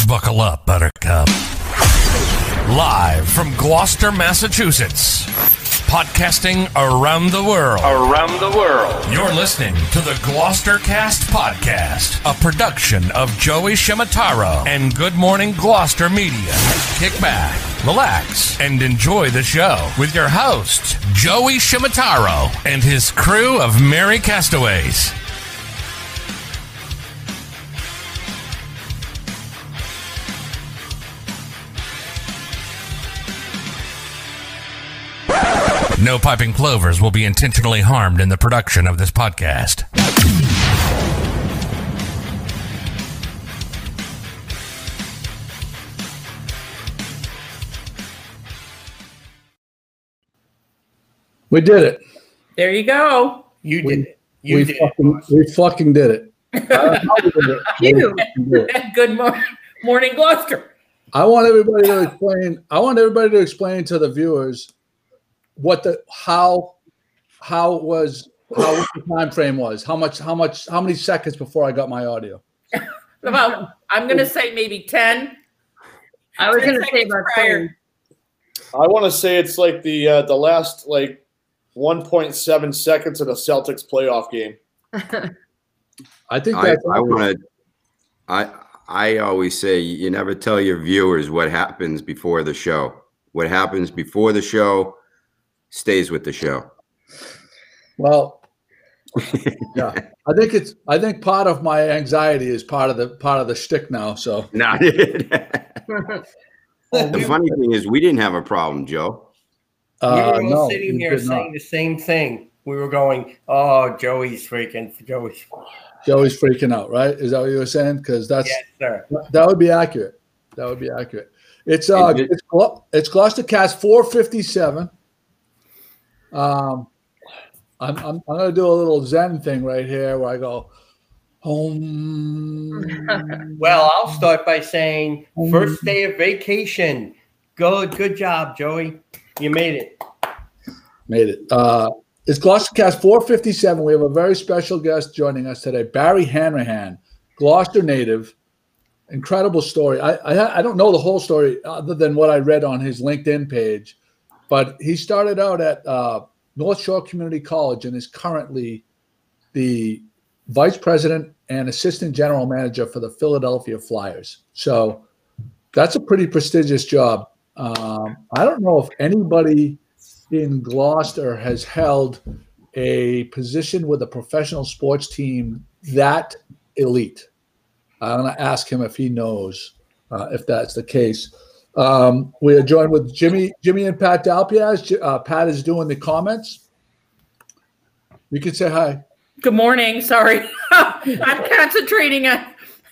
Buckle up, Buttercup. Live from Gloucester, Massachusetts. Podcasting around the world. You're listening to the Gloucester Cast Podcast, a production of Joey Shimataro and Good Morning Gloucester Media. Kick back, relax, and enjoy the show with your host, Joey Shimataro, and his crew of merry castaways. No piping plovers will be intentionally harmed in the production of this podcast. We did it. There you go. You did it. We fucking did it. Good morning, Gloucester. I want everybody to explain to the viewers how the time frame was. How many seconds before I got my audio? About, I'm going to say maybe 10. I was going to say about prior. 10. I want to say it's like the last 1.7 seconds of the Celtics playoff game. I think that's I always say you never tell your viewers what happens before the show. What happens before the show stays with the show. Well, yeah. I think part of my anxiety is part of the shtick now. So No. The funny thing is we didn't have a problem, Joe. We were all no, sitting you here did saying not. the same thing. We were going, "Oh, Joey's freaking. Joey's." Joey's freaking out, right? Is that what you were saying? Because Yes, sir. that would be accurate. It's Gloucester Cast 457. I'm gonna do a little Zen thing right here where I go home. Well, I'll start by saying, first day of vacation. Good job, Joey. You made it. Made it. It's Gloucester Cast 457. We have a very special guest joining us today, Barry Hanrahan, Gloucester native. Incredible story. I don't know the whole story other than what I read on his LinkedIn page, but he started out at North Shore Community College and is currently the vice president and assistant general manager for the Philadelphia Flyers. So that's a pretty prestigious job. I don't know if anybody in Gloucester has held a position with a professional sports team that elite. I'm going to ask him if he knows if that's the case. We are joined with Jimmy and Pat Dalpiaz. Pat is doing the comments. You can say hi. Good morning. Sorry. I'm concentrating on.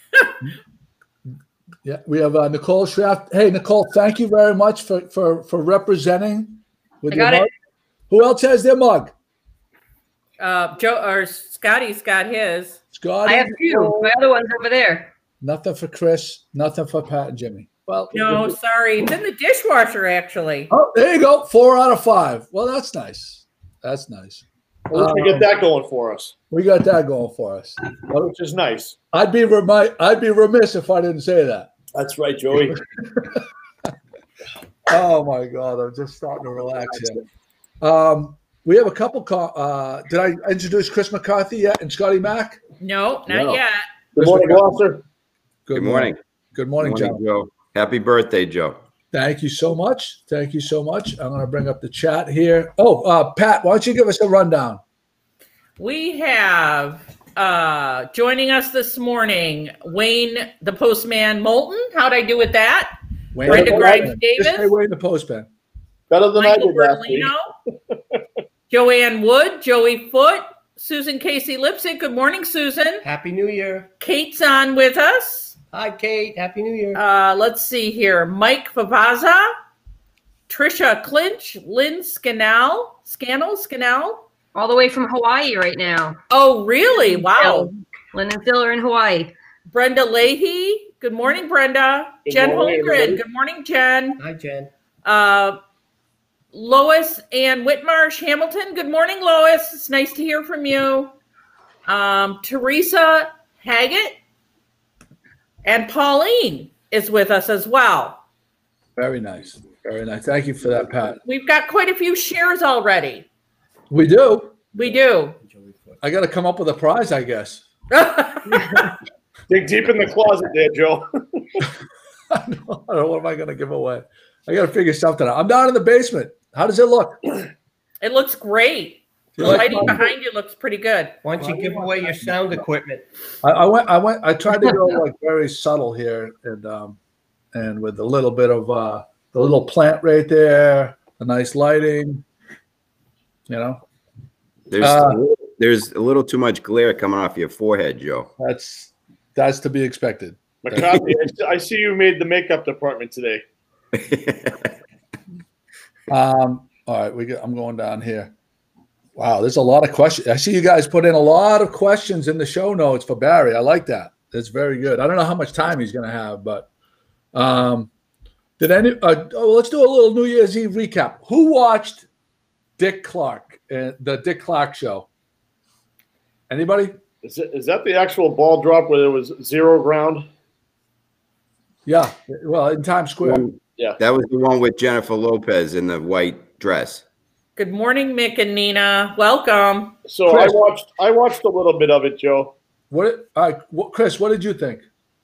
Yeah, we have Nicole Schraft. Hey, Nicole, thank you very much for representing with I your got mug. it. Who else has their mug? Joe or Scotty's got his. Scott. I have two. My other one's over there. Nothing for Chris. Nothing for Pat and Jimmy. Well, No, sorry. It's in the dishwasher, actually. Oh, there you go. 4 out of 5. Well, that's nice. That's nice. Well, we get that going for us, We got that going for us. which is nice. I'd be remiss if I didn't say that. That's right, Joey. Oh my God, I'm just starting to relax here. We have a couple. Did I introduce Chris McCarthy yet and Scotty Mack? No, not No. yet. Good morning, Gloucester. Good morning. Good morning, John. Joe. Happy birthday, Joe. Thank you so much. I'm going to bring up the chat here. Oh, Pat, why don't you give us a rundown? We have joining us this morning, Wayne the Postman Moulton. How'd I do with that? Wayne Brenda the Grimes Postman. Davis. Just say Wayne the Postman. Better than Michael I did last week. Berlino, Joanne Wood, Joey Foote, Susan Casey Lipsick. Good morning, Susan. Happy New Year. Kate's on with us. Hi, Kate. Happy New Year. Let's see here. Mike Favazza, Trisha Clinch, Lynn Scannell. All the way from Hawaii right now. Oh, really? Wow. Lynn and Phil are in Hawaii. Brenda Leahy. Good morning, Brenda. Good Jen morning, Holmgren. everybody. Good morning, Jen. Hi, Jen. Lois Ann Whitmarsh Hamilton. Good morning, Lois. It's nice to hear from you. Teresa Haggett and Pauline is with us as well. Very nice. Very nice. Thank you for that, Pat. We've got quite a few shares already. We do. We do. I got to come up with a prize, I guess. Dig deep in the closet there, Joe. I don't know. What am I going to give away? I got to figure something out. I'm down in the basement. How does it look? It looks great. The lighting behind you looks pretty good. Why don't you give away your sound equipment? I tried to go like very subtle here, and with a little bit of the little plant right there, the nice lighting. You know, there's a little too much glare coming off your forehead, Joe. That's to be expected. McCarthy, I see you made the makeup department today. All right, I'm going down here. Wow, there's a lot of questions. I see you guys put in a lot of questions in the show notes for Barry. I like that. That's very good. I don't know how much time he's going to have, but let's do a little New Year's Eve recap. Who watched Dick Clark, the Dick Clark show? Anybody? Is that the actual ball drop where there was zero ground? Yeah, well, in Times Square. Yeah, that was the one with Jennifer Lopez in the white dress. Good morning, Mick and Nina. Welcome. So Chris, I watched a little bit of it, Joe. Chris, what did you think?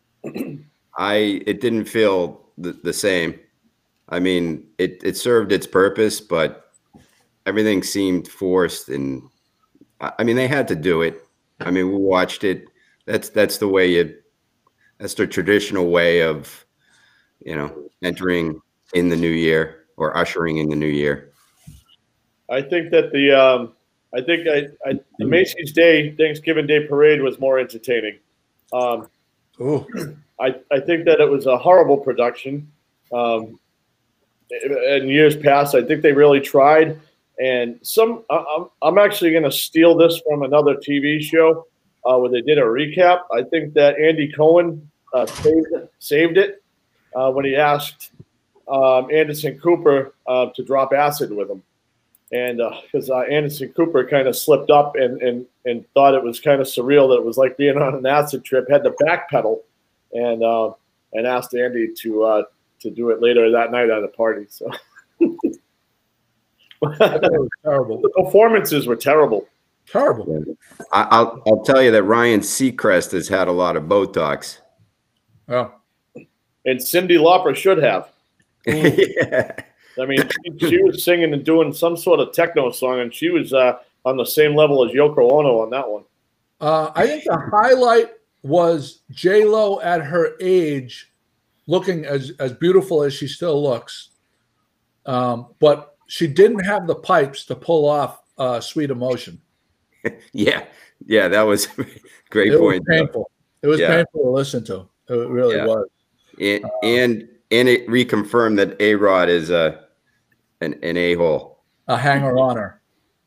It didn't feel the same. I mean, it served its purpose, but everything seemed forced, and I mean, they had to do it. I mean, we watched it. That's the way that's the traditional way of, entering in the new year or ushering in the new year. I think that the Macy's Day Thanksgiving Day Parade was more entertaining. I think that it was a horrible production. In years past, I think they really tried. And I'm actually going to steal this from another TV show where they did a recap. I think that Andy Cohen saved it when he asked Anderson Cooper to drop acid with him. And because Anderson Cooper kind of slipped up and thought it was kind of surreal that it was like being on an acid trip, had to backpedal and asked Andy to do it later that night at a party. So that was terrible. The performances were terrible. Terrible. I'll tell you that Ryan Seacrest has had a lot of Botox. Oh. And Cyndi Lauper should have. Yeah. I mean, she was singing and doing some sort of techno song, and she was on the same level as Yoko Ono on that one. I think the highlight was J-Lo at her age, looking as beautiful as she still looks, but she didn't have the pipes to pull off Sweet Emotion. Yeah, that was a great point. Was painful. It was painful to listen to. It really was. And it reconfirmed that A-Rod is an a-hole. A hanger-oner.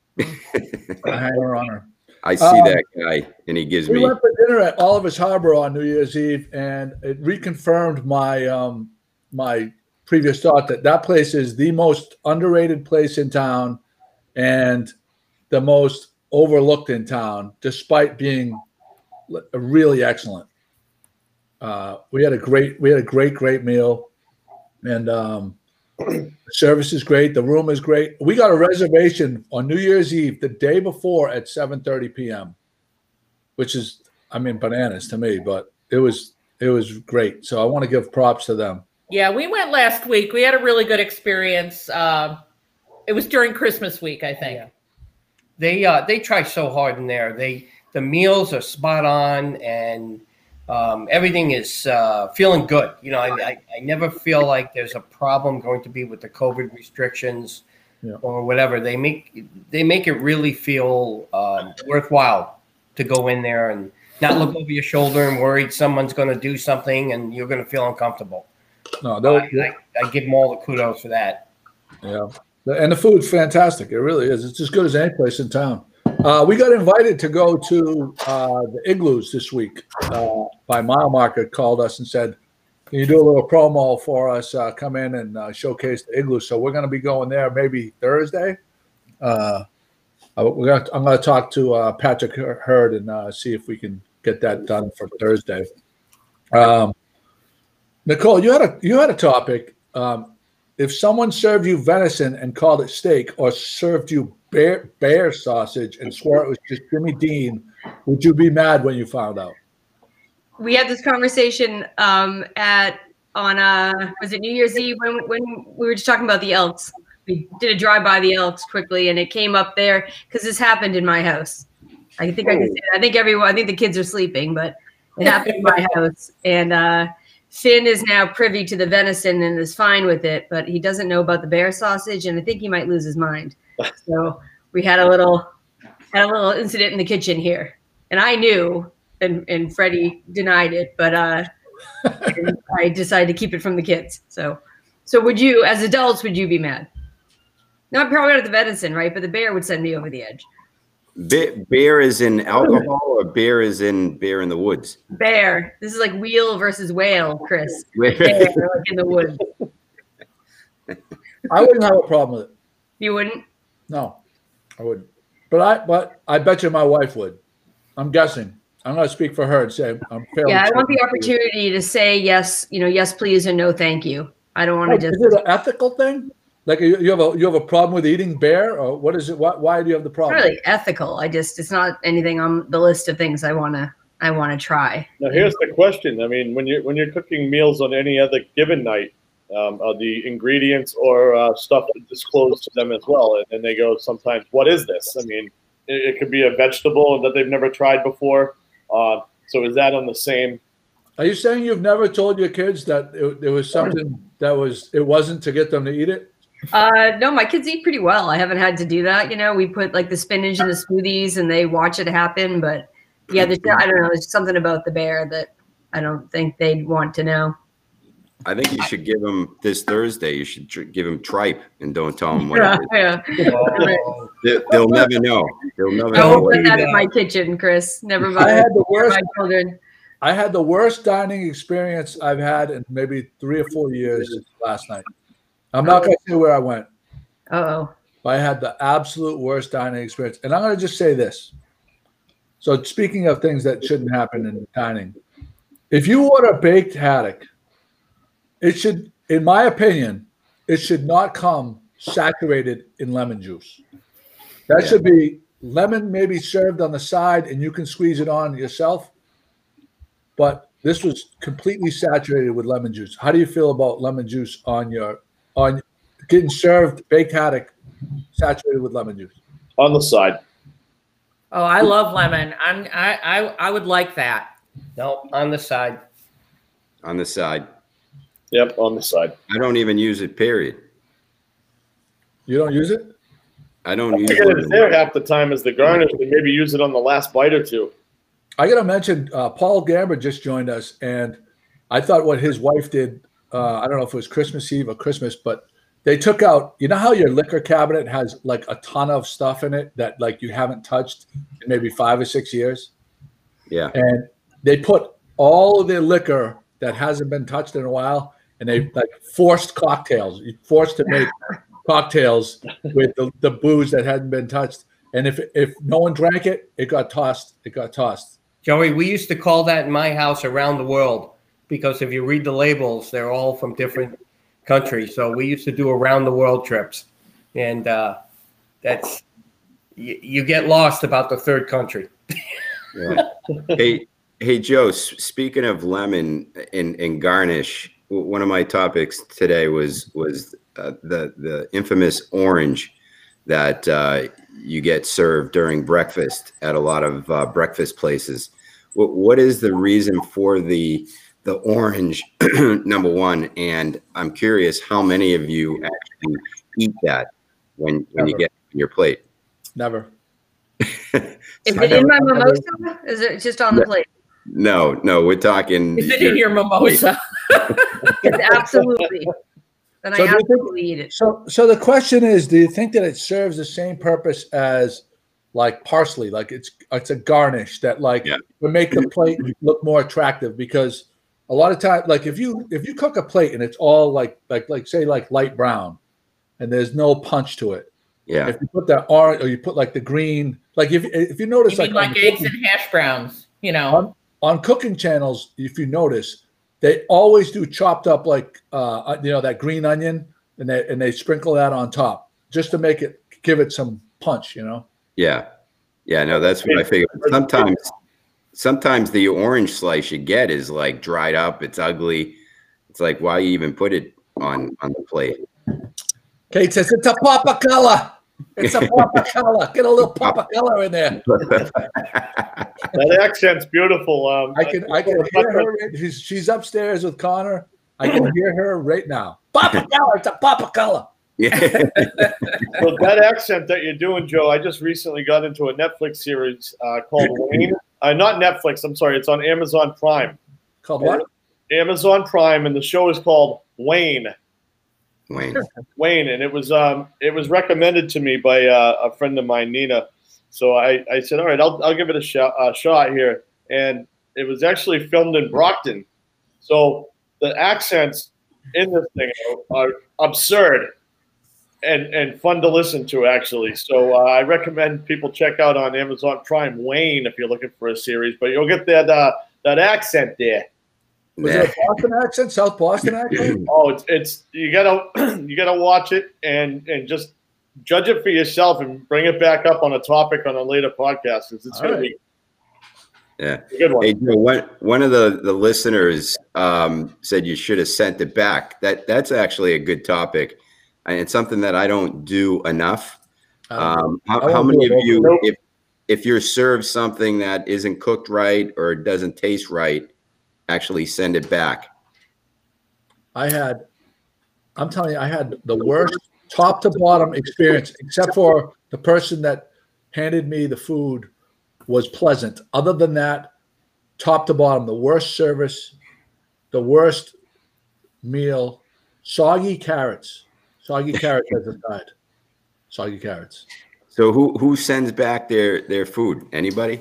A hanger-oner. I see that guy, and he gives me. We went for dinner at Oliver's Harbor on New Year's Eve, and it reconfirmed my my previous thought that place is the most underrated place in town and the most overlooked in town, despite being really excellent. We had a great meal, and the service is great. The room is great. We got a reservation on New Year's Eve the day before at 7:30 p.m., which is, bananas to me, but it was great. So I want to give props to them. Yeah, we went last week. We had a really good experience. It was during Christmas week, I think. Yeah. They try so hard in there. The meals are spot on, and everything is feeling good. I never feel like there's a problem going to be with the COVID restrictions or whatever. They make it really feel worthwhile to go in there and not look over your shoulder and worried someone's going to do something and you're going to feel uncomfortable. No, I give them all the kudos for that. Yeah, and the food's fantastic. It really is. It's as good as any place in town. We got invited to go to the Igloos this week by Mile Marker. Called us and said, "Can you do a little promo for us? Come in and showcase the Igloos." So we're going to be going there maybe Thursday. I'm going to talk to Patrick Hurd and see if we can get that done for Thursday. Nicole, you had a topic. If someone served you venison and called it steak, or served you bear sausage and swore it was just Jimmy Dean, would you be mad when you found out? We had this conversation was it New Year's Eve when we were just talking about the Elks. We did a drive by the Elks quickly, and it came up there because this happened in my house. I think I can say that. I think the kids are sleeping, but it happened in my house. And Finn is now privy to the venison and is fine with it, but he doesn't know about the bear sausage, and I think he might lose his mind. So we had a little incident in the kitchen here, and I knew, and Freddie denied it, but I decided to keep it from the kids. So would you, as adults, would you be mad? Not probably not the venison, right? But the bear would send me over the edge. Bear is in alcohol, or bear is in Bear in the Woods? Bear. This is like wheel versus whale, Chris. Bear, like in the woods. I wouldn't have a problem with it. You wouldn't? No, I wouldn't. But I bet you my wife would. I'm guessing. I'm going to speak for her and say I'm fairly. Yeah, I want the opportunity to say yes, yes, please, and no, thank you. I don't want to just. Is it an ethical thing? Like you have a problem with eating bear, or what is it? Why do you have the problem? It's not really ethical. It's not anything on the list of things I want to try. Now here's the question. I mean, when you're cooking meals on any other given night, are the ingredients or stuff disclosed to them as well? And then they go sometimes, what is this? I mean, it could be a vegetable that they've never tried before. So is that on the same? Are you saying you've never told your kids that it was something that it wasn't to get them to eat it? No, my kids eat pretty well. I haven't had to do that. We put like the spinach in the smoothies and they watch it happen. But yeah, I don't know. There's something about the bear that I don't think they'd want to know. I think you should give them this Thursday. You should give them tripe and don't tell them what it is. Yeah. They'll never know. They'll never know. Don't put that in my kitchen, Chris. Never mind. I had the worst. My children. I had the worst dining experience I've had in maybe 3 or 4 years last night. I'm not going to say where I went. Uh-oh. I had the absolute worst dining experience. And I'm going to just say this. So speaking of things that shouldn't happen in dining, if you order baked haddock, it should, in my opinion, it should not come saturated in lemon juice. That should be lemon maybe served on the side and you can squeeze it on yourself. But this was completely saturated with lemon juice. How do you feel about lemon juice on getting served baked haddock saturated with lemon juice? On the side. Oh, I love lemon. I would like that. No, on the side. On the side. Yep, on the side. I don't even use it, period. You don't use it? I don't use it. It's there half the time as the garnish, and maybe use it on the last bite or two. I got to mention, Paul Gamber just joined us, and I thought what his wife did, I don't know if it was Christmas Eve or Christmas, but they took out, you know how your liquor cabinet has like a ton of stuff in it that like you haven't touched in maybe 5 or 6 years? Yeah. And they put all of their liquor that hasn't been touched in a while, and they like forced cocktails. You forced to make cocktails with the booze that hadn't been touched. And if no one drank it, it got tossed. It got tossed. Joey, we used to call that in my house around the world because if you read the labels, they're all from different countries. So we used to do around the world trips. And that's you get lost about the third country. Yeah. Hey, Joe, speaking of lemon and garnish, one of my topics today was the infamous orange that you get served during breakfast at a lot of breakfast places. What is the reason for the orange, number one? And I'm curious how many of you actually eat that when you get your plate? Never. Is it in my mimosa? Is it just on the plate? No, we're talking. Is it in your mimosa? It's absolutely. Then I absolutely eat it. So the question is, do you think that it serves the same purpose as like parsley? Like it's a garnish that like would make the plate look more attractive? Because a lot of times, like if you cook a plate and it's all like say like light brown, and there's no punch to it. Yeah. If you put that orange or you put like the green, like if you notice, like eggs and hash browns, on cooking channels, if you notice, they always do chopped up like that green onion, and they sprinkle that on top just to give it some punch. Yeah. No, that's what I figured. Sometimes the orange slice you get is like dried up. It's ugly. It's like, why you even put it on the plate? Kate says it's a Papa color. It's a Papa color. Get a little Papa color in there. That accent's beautiful. I can hear her. She's upstairs with Connor. I can hear her right now. Papa color. It's a Papa color. Yeah. So that accent that you're doing, Joe, I just recently got into a Netflix series called Wayne. Not Netflix. I'm sorry. It's on Amazon Prime. Called what? Amazon Prime, and the show is called Wayne. Wayne, and it was recommended to me by a friend of mine, Nina. So I said, all right, I'll give it a shot here. And it was actually filmed in Brockton. So the accents in this thing are absurd and fun to listen to, actually. So I recommend people check out on Amazon Prime Wayne if you're looking for a series. But you'll get that accent there. Was it a Boston accent, South Boston accent? Oh, it's you gotta watch it and just judge it for yourself and bring it back up on a topic on a later podcast. It's gonna be a good one. Hey, Joe, one of the listeners said you should have sent it back. That's actually a good topic, and it's something that I don't do enough. How many of you, if you're served something that isn't cooked right or doesn't taste right, actually send it back? I'm telling you, I had the worst top to bottom experience, except for the person that handed me the food was pleasant. Other than that, top to bottom, the worst service, the worst meal, soggy carrots as a side. Soggy carrots. So who sends back their food? Anybody?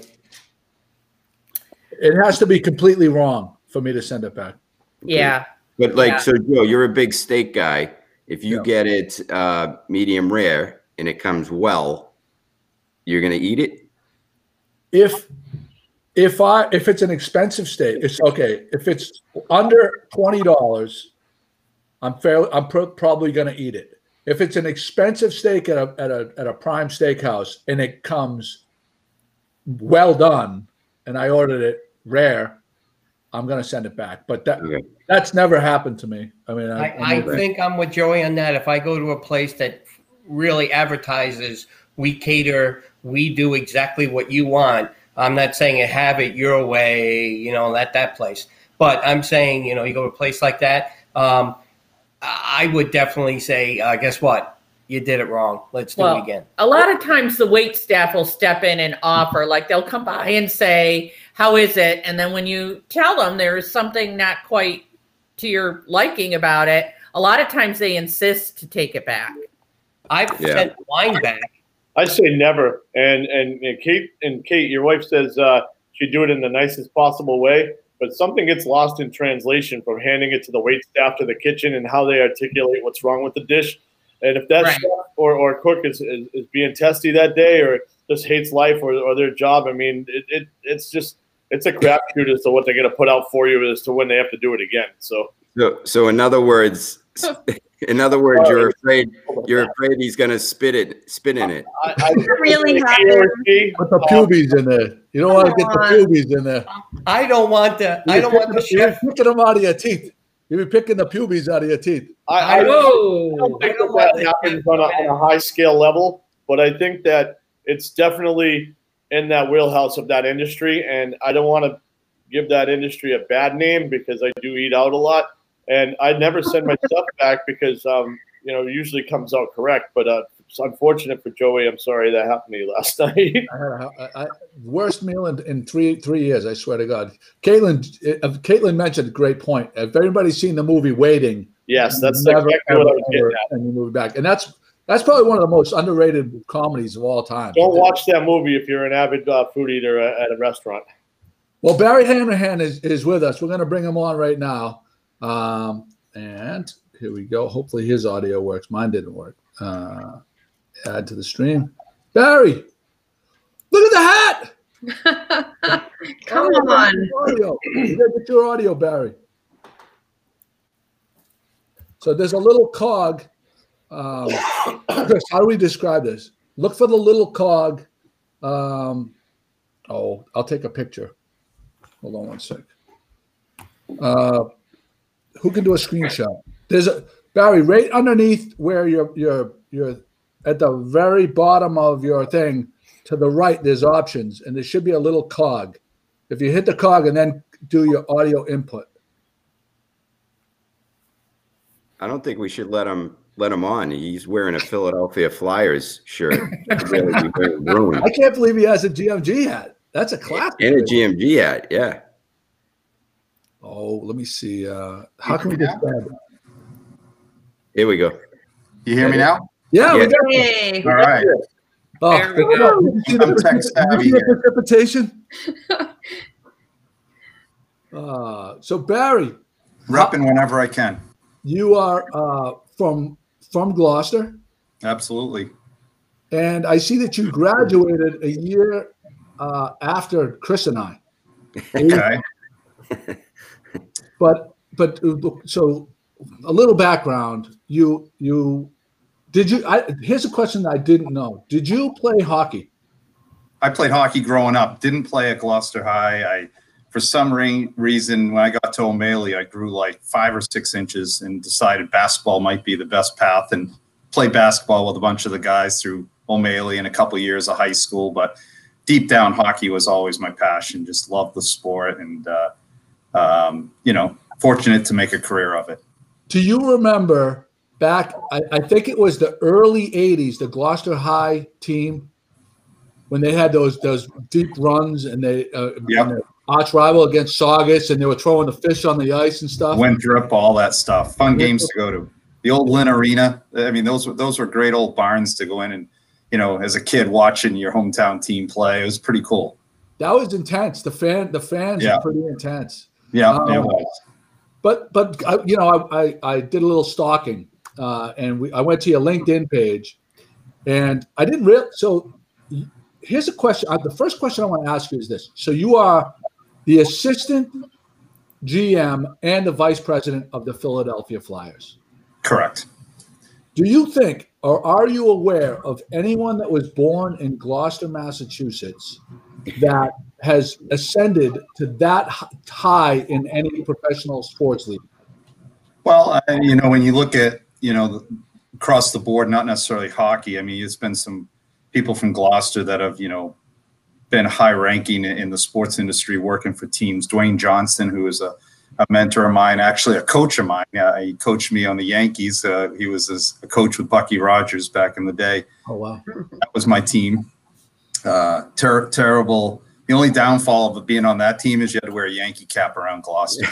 It has to be completely wrong for me to send it back. Yeah. But so Joe, you're a big steak guy. If you get it medium rare and it comes well, you're gonna eat it? If it's an expensive steak, it's okay. If it's under $20, I'm probably gonna eat it. If it's an expensive steak at a prime steakhouse and it comes well done, and I ordered it rare, I'm going to send it back. But that's never happened to me. I mean, I think I'm with Joey on that. If I go to a place that really advertises, we cater, we do exactly what you want, I'm not saying have it your way, that place. But I'm saying, you go to a place like that, I would definitely say, guess what? You did it wrong. Let's do it again. A lot of times the wait staff will step in and offer, like they'll come by and say, how is it? And then when you tell them there's something not quite to your liking about it, a lot of times they insist to take it back. I've sent wine back. I say never. And Kate, your wife says she'd do it in the nicest possible way, but something gets lost in translation from handing it to the wait staff to the kitchen and how they articulate what's wrong with the dish. And if that chef or cook is being testy that day or just hates life or their job, I mean, it's a crapshoot as to what they're going to put out for you as to when they have to do it again. So in other words, you're afraid he's going to spit in it. I really happen. Put the pubies in there. You don't want to get the pubies in there. I don't want the chef. You're picking them out of your teeth. You'll be picking the pubies out of your teeth. I don't think that happens on a high scale level, but I think that it's definitely in that wheelhouse of that industry. And I don't want to give that industry a bad name because I do eat out a lot. And I never send my stuff back because, it usually comes out correct. But it's unfortunate for Joey. I'm sorry that happened to you last night. I had worst meal in three years, I swear to God. Caitlin mentioned a great point. If everybody's seen the movie Waiting, yes, that's exactly what I was getting at. And you move back. And that's probably one of the most underrated comedies of all time. Don't watch that movie if you're an avid food eater at a restaurant. Well, Barry Hanrahan is with us. We're going to bring him on right now. And here we go. Hopefully his audio works. Mine didn't work. Add to the stream. Barry, look at the hat. Come on. You gotta get your audio, Barry. So there's a little cog. Chris, how do we describe this? Look for the little cog. I'll take a picture. Hold on one sec. Who can do a screenshot? There's a Barry right underneath where you're at the very bottom of your thing. To the right, there's options, and there should be a little cog. If you hit the cog and then do your audio input. I don't think we should let him on. He's wearing a Philadelphia Flyers shirt. I can't believe he has a GMG hat. That's a classic. And a GMG hat, yeah. Oh, let me see. How can we describe it? Here we go. You hear me now? Yeah. Hey. All right. Oh, There we go. I'm tech savvy here. Precipitation. So Barry, Repping whenever I can. you are from Gloucester, Absolutely. and I see that you graduated a year after Chris and I. Okay. But so a little background. Here's a question that I didn't know. Did you play hockey? I played hockey growing up. Didn't play at Gloucester High. For some reason, when I got to O'Malley, I grew like 5 or 6 inches and decided basketball might be the best path, and played basketball with a bunch of the guys through O'Malley and a couple of years of high school. But deep down, hockey was always my passion. Just loved the sport, and fortunate to make a career of it. Do you remember back? I think it was the early '80s, the Gloucester High team, when they had those deep runs, and they arch rival against Saugus, and they were throwing the fish on the ice and stuff. Winthrop, all that stuff. Fun games to go to. The old Lynn Arena. I mean, those were great old barns to go in and, as a kid watching your hometown team play. It was pretty cool. That was intense. The fans were pretty intense. Yeah, it was. But I did a little stalking, and I went to your LinkedIn page, and I didn't really. So here's a question. The first question I want to ask you is this: so you are the assistant GM and the vice president of the Philadelphia Flyers. Correct. Do you think, or are you aware of anyone that was born in Gloucester, Massachusetts, that has ascended to that high in any professional sports league? Well, when you look at, across the board, not necessarily hockey. I mean, it's been some people from Gloucester that have, been high ranking in the sports industry working for teams. Dwayne Johnson, who is a mentor of mine, actually a coach of mine. He coached me on the Yankees. He was a coach with Bucky Rogers back in the day. Oh, wow. That was my team. Terrible. The only downfall of being on that team is you had to wear a Yankee cap around Gloucester.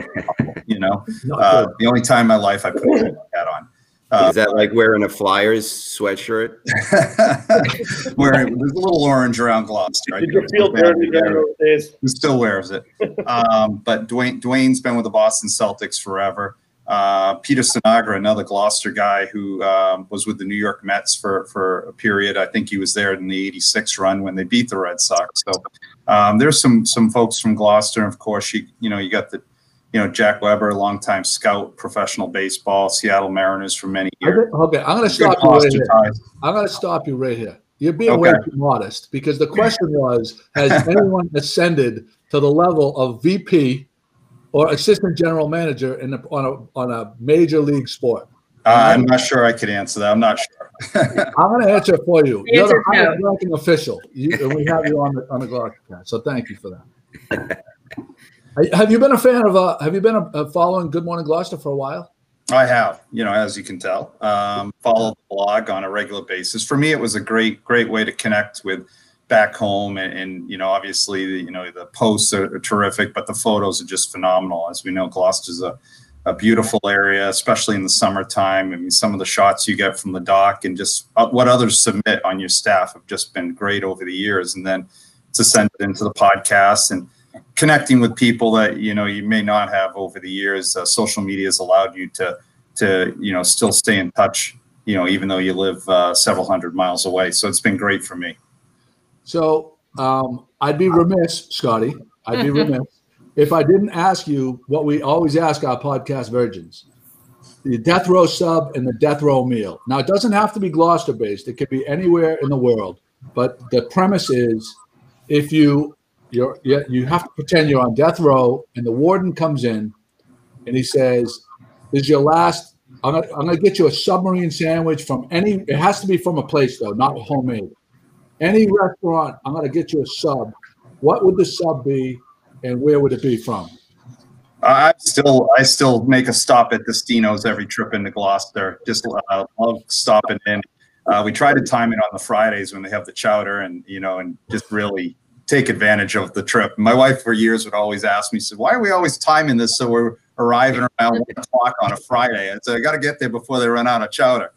The only time in my life I put a hat on. Is that like wearing a Flyers sweatshirt? There's a little orange around Gloucester. Did you feel dirty during those days? He still wears it. But Dwayne's been with the Boston Celtics forever. Peter Sinagra, another Gloucester guy who was with the New York Mets for a period. I think he was there in the '86 run when they beat the Red Sox. So there's some folks from Gloucester. And of course, you got the Jack Weber, longtime scout, professional baseball, Seattle Mariners for many years. Okay, I'm going to stop you right here. I'm going to stop you right here. You're being way too modest, because the question was, has anyone ascended to the level of VP or assistant general manager on a major league sport? I'm not sure I could answer that. I'm not sure. I'm going to answer it for you. You're the highest ranking official, and we have you on the Gloucester cast. So thank you for that. Have you been a fan of? Have you been following Good Morning Gloucester for a while? I have, as you can tell, follow the blog on a regular basis. For me, it was a great way to connect with back home, and obviously, the posts are terrific, but the photos are just phenomenal. As we know, Gloucester's a beautiful area, especially in the summertime. I mean, some of the shots you get from the dock and just what others submit on your staff have just been great over the years. And then it's ascended into the podcast and connecting with people that you may not have over the years. Social media has allowed you to still stay in touch, even though you live several hundred miles away. So it's been great for me. So I'd be remiss, Scotty. I'd be remiss if I didn't ask you what we always ask our podcast virgins. the death row sub and the death row meal. Now, it doesn't have to be Gloucester based. It could be anywhere in the world. But the premise is, if you have to pretend you're on death row, and the warden comes in, and he says, "This is your last. I'm gonna get you a submarine sandwich from any. It has to be from a place though, not homemade. Any restaurant. I'm gonna get you a sub. What would the sub be, and where would it be from?" I still make a stop at Destino's every trip into Gloucester. Just love stopping in. We try to time it on the Fridays when they have the chowder, and just really take advantage of the trip. My wife for years would always ask me, said, "Why are we always timing this so we're arriving around 1 o'clock on a Friday?" I said, "I got to get there before they run out of chowder."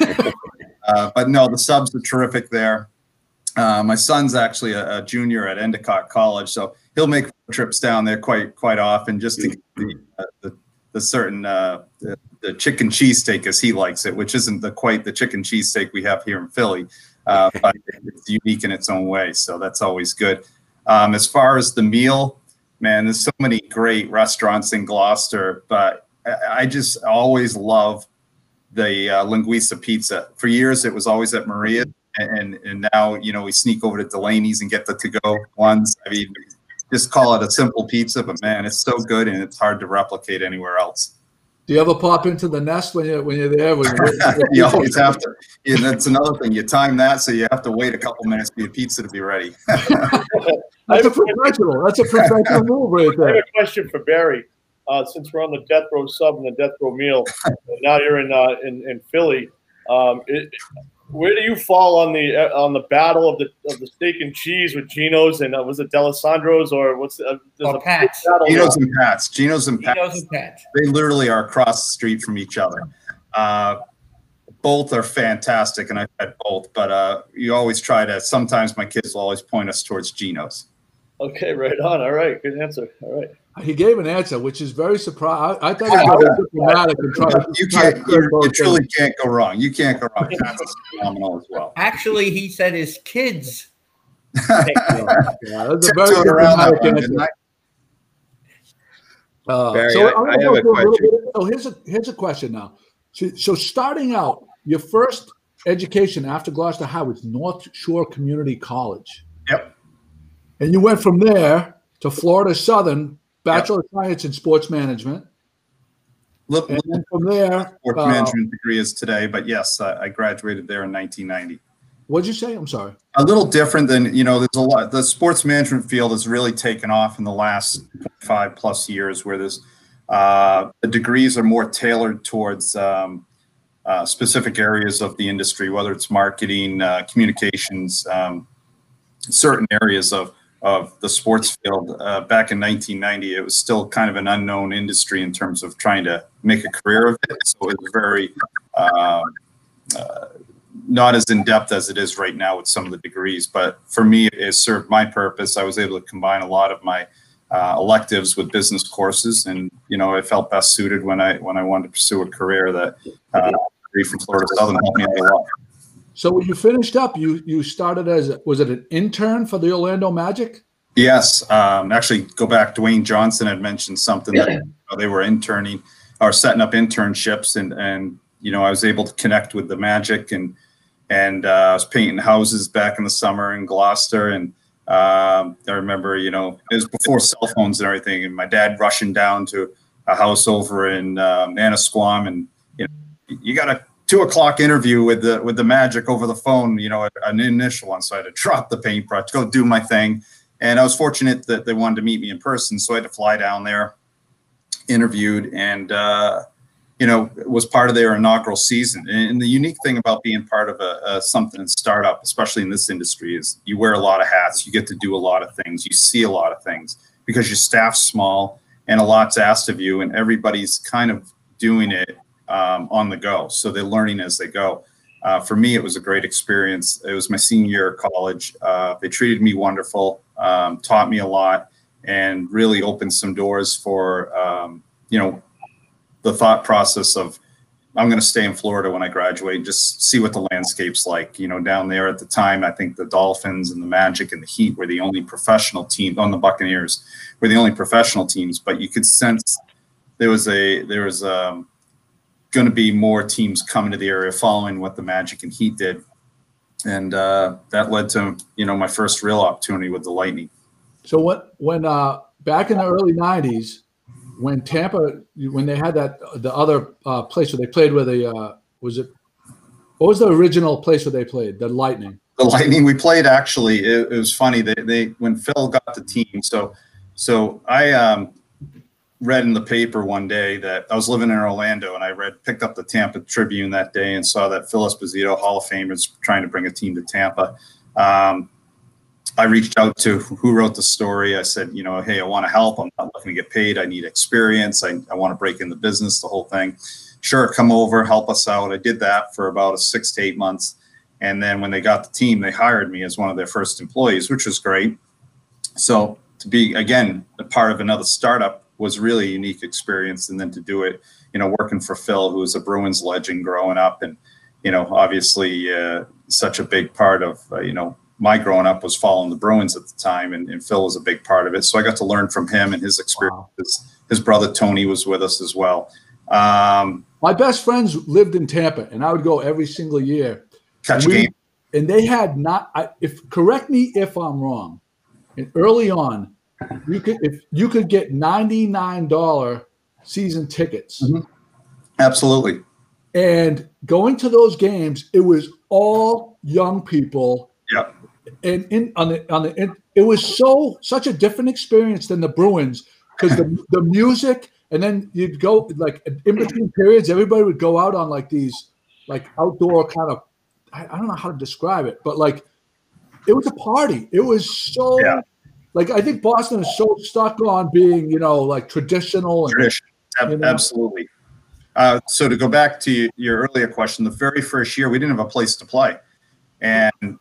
But no, the subs are terrific there. My son's actually a junior at Endicott College, so he'll make trips down there quite often just to get the certain the chicken cheesesteak as he likes it, which isn't quite the chicken cheesesteak we have here in Philly, but it's unique in its own way. So that's always good. As far as the meal, man, there's so many great restaurants in Gloucester, but I just always love the linguiça pizza. For years, it was always at Maria's, and now we sneak over to Delaney's and get the to-go ones. I mean, just call it a simple pizza, but man, it's so good and it's hard to replicate anywhere else. Do you ever pop into the nest when you're there? You always have to. And that's another thing. You time that, so you have to wait a couple minutes for your pizza to be ready. That's a professional move right there. I have a question for Barry. Since we're on the death row sub and the death row meal, and now you're in Philly. Where do you fall on the battle of the steak and cheese with Geno's and was it D'Alessandro's or what's Pat's? Geno's and Pat's. Geno's and Pat's. They literally are across the street from each other. Both are fantastic, and I've had both. But you always try to. Sometimes my kids will always point us towards Geno's. Okay, right on. All right, good answer. All right. He gave an answer, which is very surprising. I thought he was diplomatic and you truly can't go wrong. You can't go wrong. That's phenomenal as well. Actually, he said his kids. That's a very diplomatic answer. Barry, I have a question. Here's a question now. So starting out, your first education after Gloucester High was North Shore Community College. Yep. And you went from there to Florida Southern, Bachelor of Science in Sports Management. And then from there, sports management degree is today, but yes, I graduated there in 1990. What'd you say? I'm sorry. A little different than, there's a lot. The sports management field has really taken off in the last 5+ years, where there's the degrees are more tailored towards specific areas of the industry, whether it's marketing, communications, certain areas of the sports field. Back in 1990, it was still kind of an unknown industry in terms of trying to make a career of it. So it was very not as in-depth as it is right now with some of the degrees. But for me, it served my purpose. I was able to combine a lot of my electives with business courses, and I felt best suited when I wanted to pursue a career that degree from Florida Southern helped me out a lot. So when you finished up, you started was it an intern for the Orlando Magic? Yes. Actually, go back. Dwayne Johnson had mentioned something that they were interning or setting up internships, and I was able to connect with the Magic, and I was painting houses back in the summer in Gloucester, and I remember, it was before cell phones and everything, and my dad rushing down to a house over in Anasquam, and you got a 2:00 interview with the Magic over the phone, an initial one. So I had to drop the paintbrush, go do my thing. And I was fortunate that they wanted to meet me in person. So I had to fly down there, interviewed, and, was part of their inaugural season. And the unique thing about being part of something startup, especially in this industry, is you wear a lot of hats. You get to do a lot of things. You see a lot of things because your staff's small and a lot's asked of you, and everybody's kind of doing it on the go. So they're learning as they go. For me, it was a great experience. It was my senior year of college. They treated me wonderful, taught me a lot, and really opened some doors for, the thought process of, I'm going to stay in Florida when I graduate and just see what the landscape's like. Down there at the time, I think the Dolphins and the Magic and the Heat were the only professional team, on the Buccaneers were the only professional teams, but you could sense there was going to be more teams coming to the area following what the Magic and Heat did. And that led to, my first real opportunity with the Lightning. So when back in the early 90s, when Tampa, when they had the other place where they played what was the original place where they played? The Lightning. The Lightning, we played actually. It was funny. They when Phil got the team. So I read in the paper one day that I was living in Orlando, and I picked up the Tampa Tribune that day and saw that Phil Esposito, Hall of Fame, is trying to bring a team to Tampa. I reached out to who wrote the story. I said, hey, I want to help. I'm not looking to get paid. I need experience. I want to break in the business, the whole thing. Sure, come over, help us out. I did that for about 6 to 8 months. And then when they got the team, they hired me as one of their first employees, which was great. So to be, again, a part of another startup was really a unique experience. And then to do it, working for Phil, who was a Bruins legend growing up. And, obviously such a big part of, my growing up was following the Bruins at the time. And Phil was a big part of it. So I got to learn from him and his experiences. Wow. His brother, Tony, was with us as well. My best friends lived in Tampa, and I would go every single year. Catch game. And they had correct me if I'm wrong. And early on, you could get $99 season tickets. Mm-hmm. Absolutely. And going to those games, it was all young people. Yeah. And it was such a different experience than the Bruins, because the music, and then you'd go like in between periods, everybody would go out on like these like outdoor kind of, I don't know how to describe it, but like it was a party. It was so like, I think Boston is so stuck on being, like traditional. Tradition. Absolutely. So to go back to your earlier question, the very first year we didn't have a place to play, and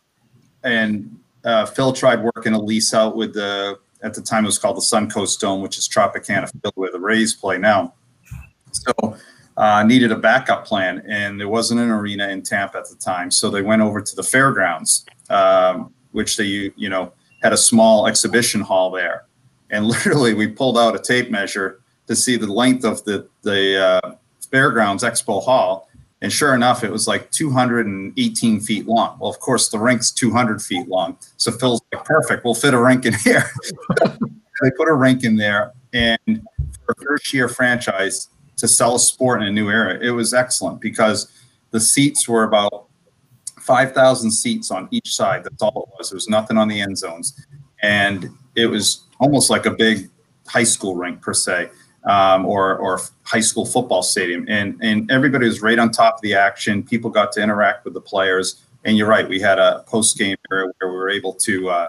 Phil tried working a lease out with at the time it was called the Suncoast Dome, which is Tropicana Field where the Rays play now. So needed a backup plan, and there wasn't an arena in Tampa at the time. So they went over to the fairgrounds, which they, had a small exhibition hall there. And literally we pulled out a tape measure to see the length of the fairgrounds expo hall. And sure enough, it was like 218 feet long. Well, of course, the rink's 200 feet long. So Phil's like, perfect, we'll fit a rink in here. They put a rink in there. And for a first-year franchise to sell a sport in a new era, it was excellent because the seats were about 5,000 seats on each side. That's all it was. There was nothing on the end zones. And it was almost like a big high school rink, per se. Or high school football stadium, and everybody was right on top of the action. People got to interact with the players, and you're right. We had a post game area where we were able to,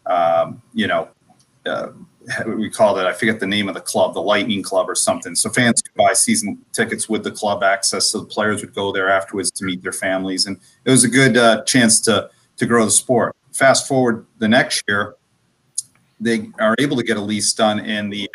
we called it, I forget the name of the club, the Lightning Club or something. So fans could buy season tickets with the club access, so the players would go there afterwards to meet their families, and it was a good chance to grow the sport. Fast forward the next year, they are able to get a lease done in the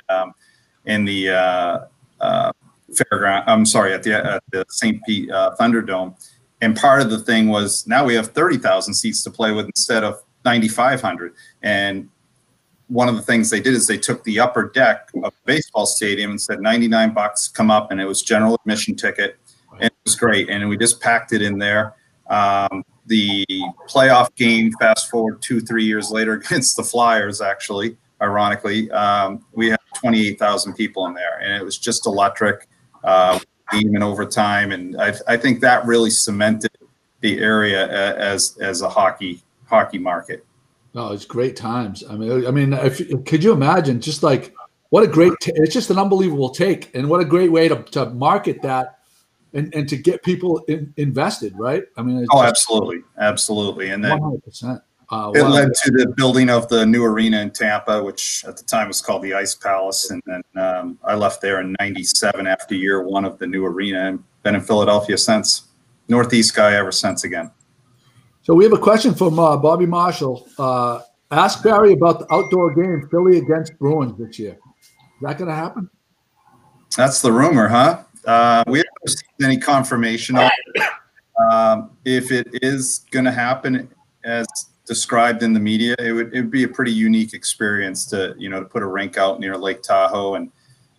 fairground. I'm sorry, at the St. Pete Thunderdome, and part of the thing was now we have 30,000 seats to play with instead of 9,500. And one of the things they did is they took the upper deck of the baseball stadium and said $99, come up, and it was general admission ticket, and it was great. And we just packed it in there. The playoff game, fast forward 2-3 years later, against the Flyers, actually, ironically, we had 28,000 people in there, and it was just electric, game in overtime. And I think that really cemented the area as a hockey market. No, it's great times. I mean, could you imagine just like what a great, it's just an unbelievable take, and what a great way to market that and to get people invested, right? I mean, absolutely. And then 100%. It led to the building of the new arena in Tampa, which at the time was called the Ice Palace. And then I left there in '97 after year one of the new arena, and been in Philadelphia since. Northeast guy ever since again. So we have a question from Bobby Marshall. Ask Barry about the outdoor game, Philly against Bruins this year. Is that going to happen? That's the rumor, huh? We haven't received any confirmation on it. If it is going to happen as described in the media, it would be a pretty unique experience to put a rink out near Lake Tahoe, and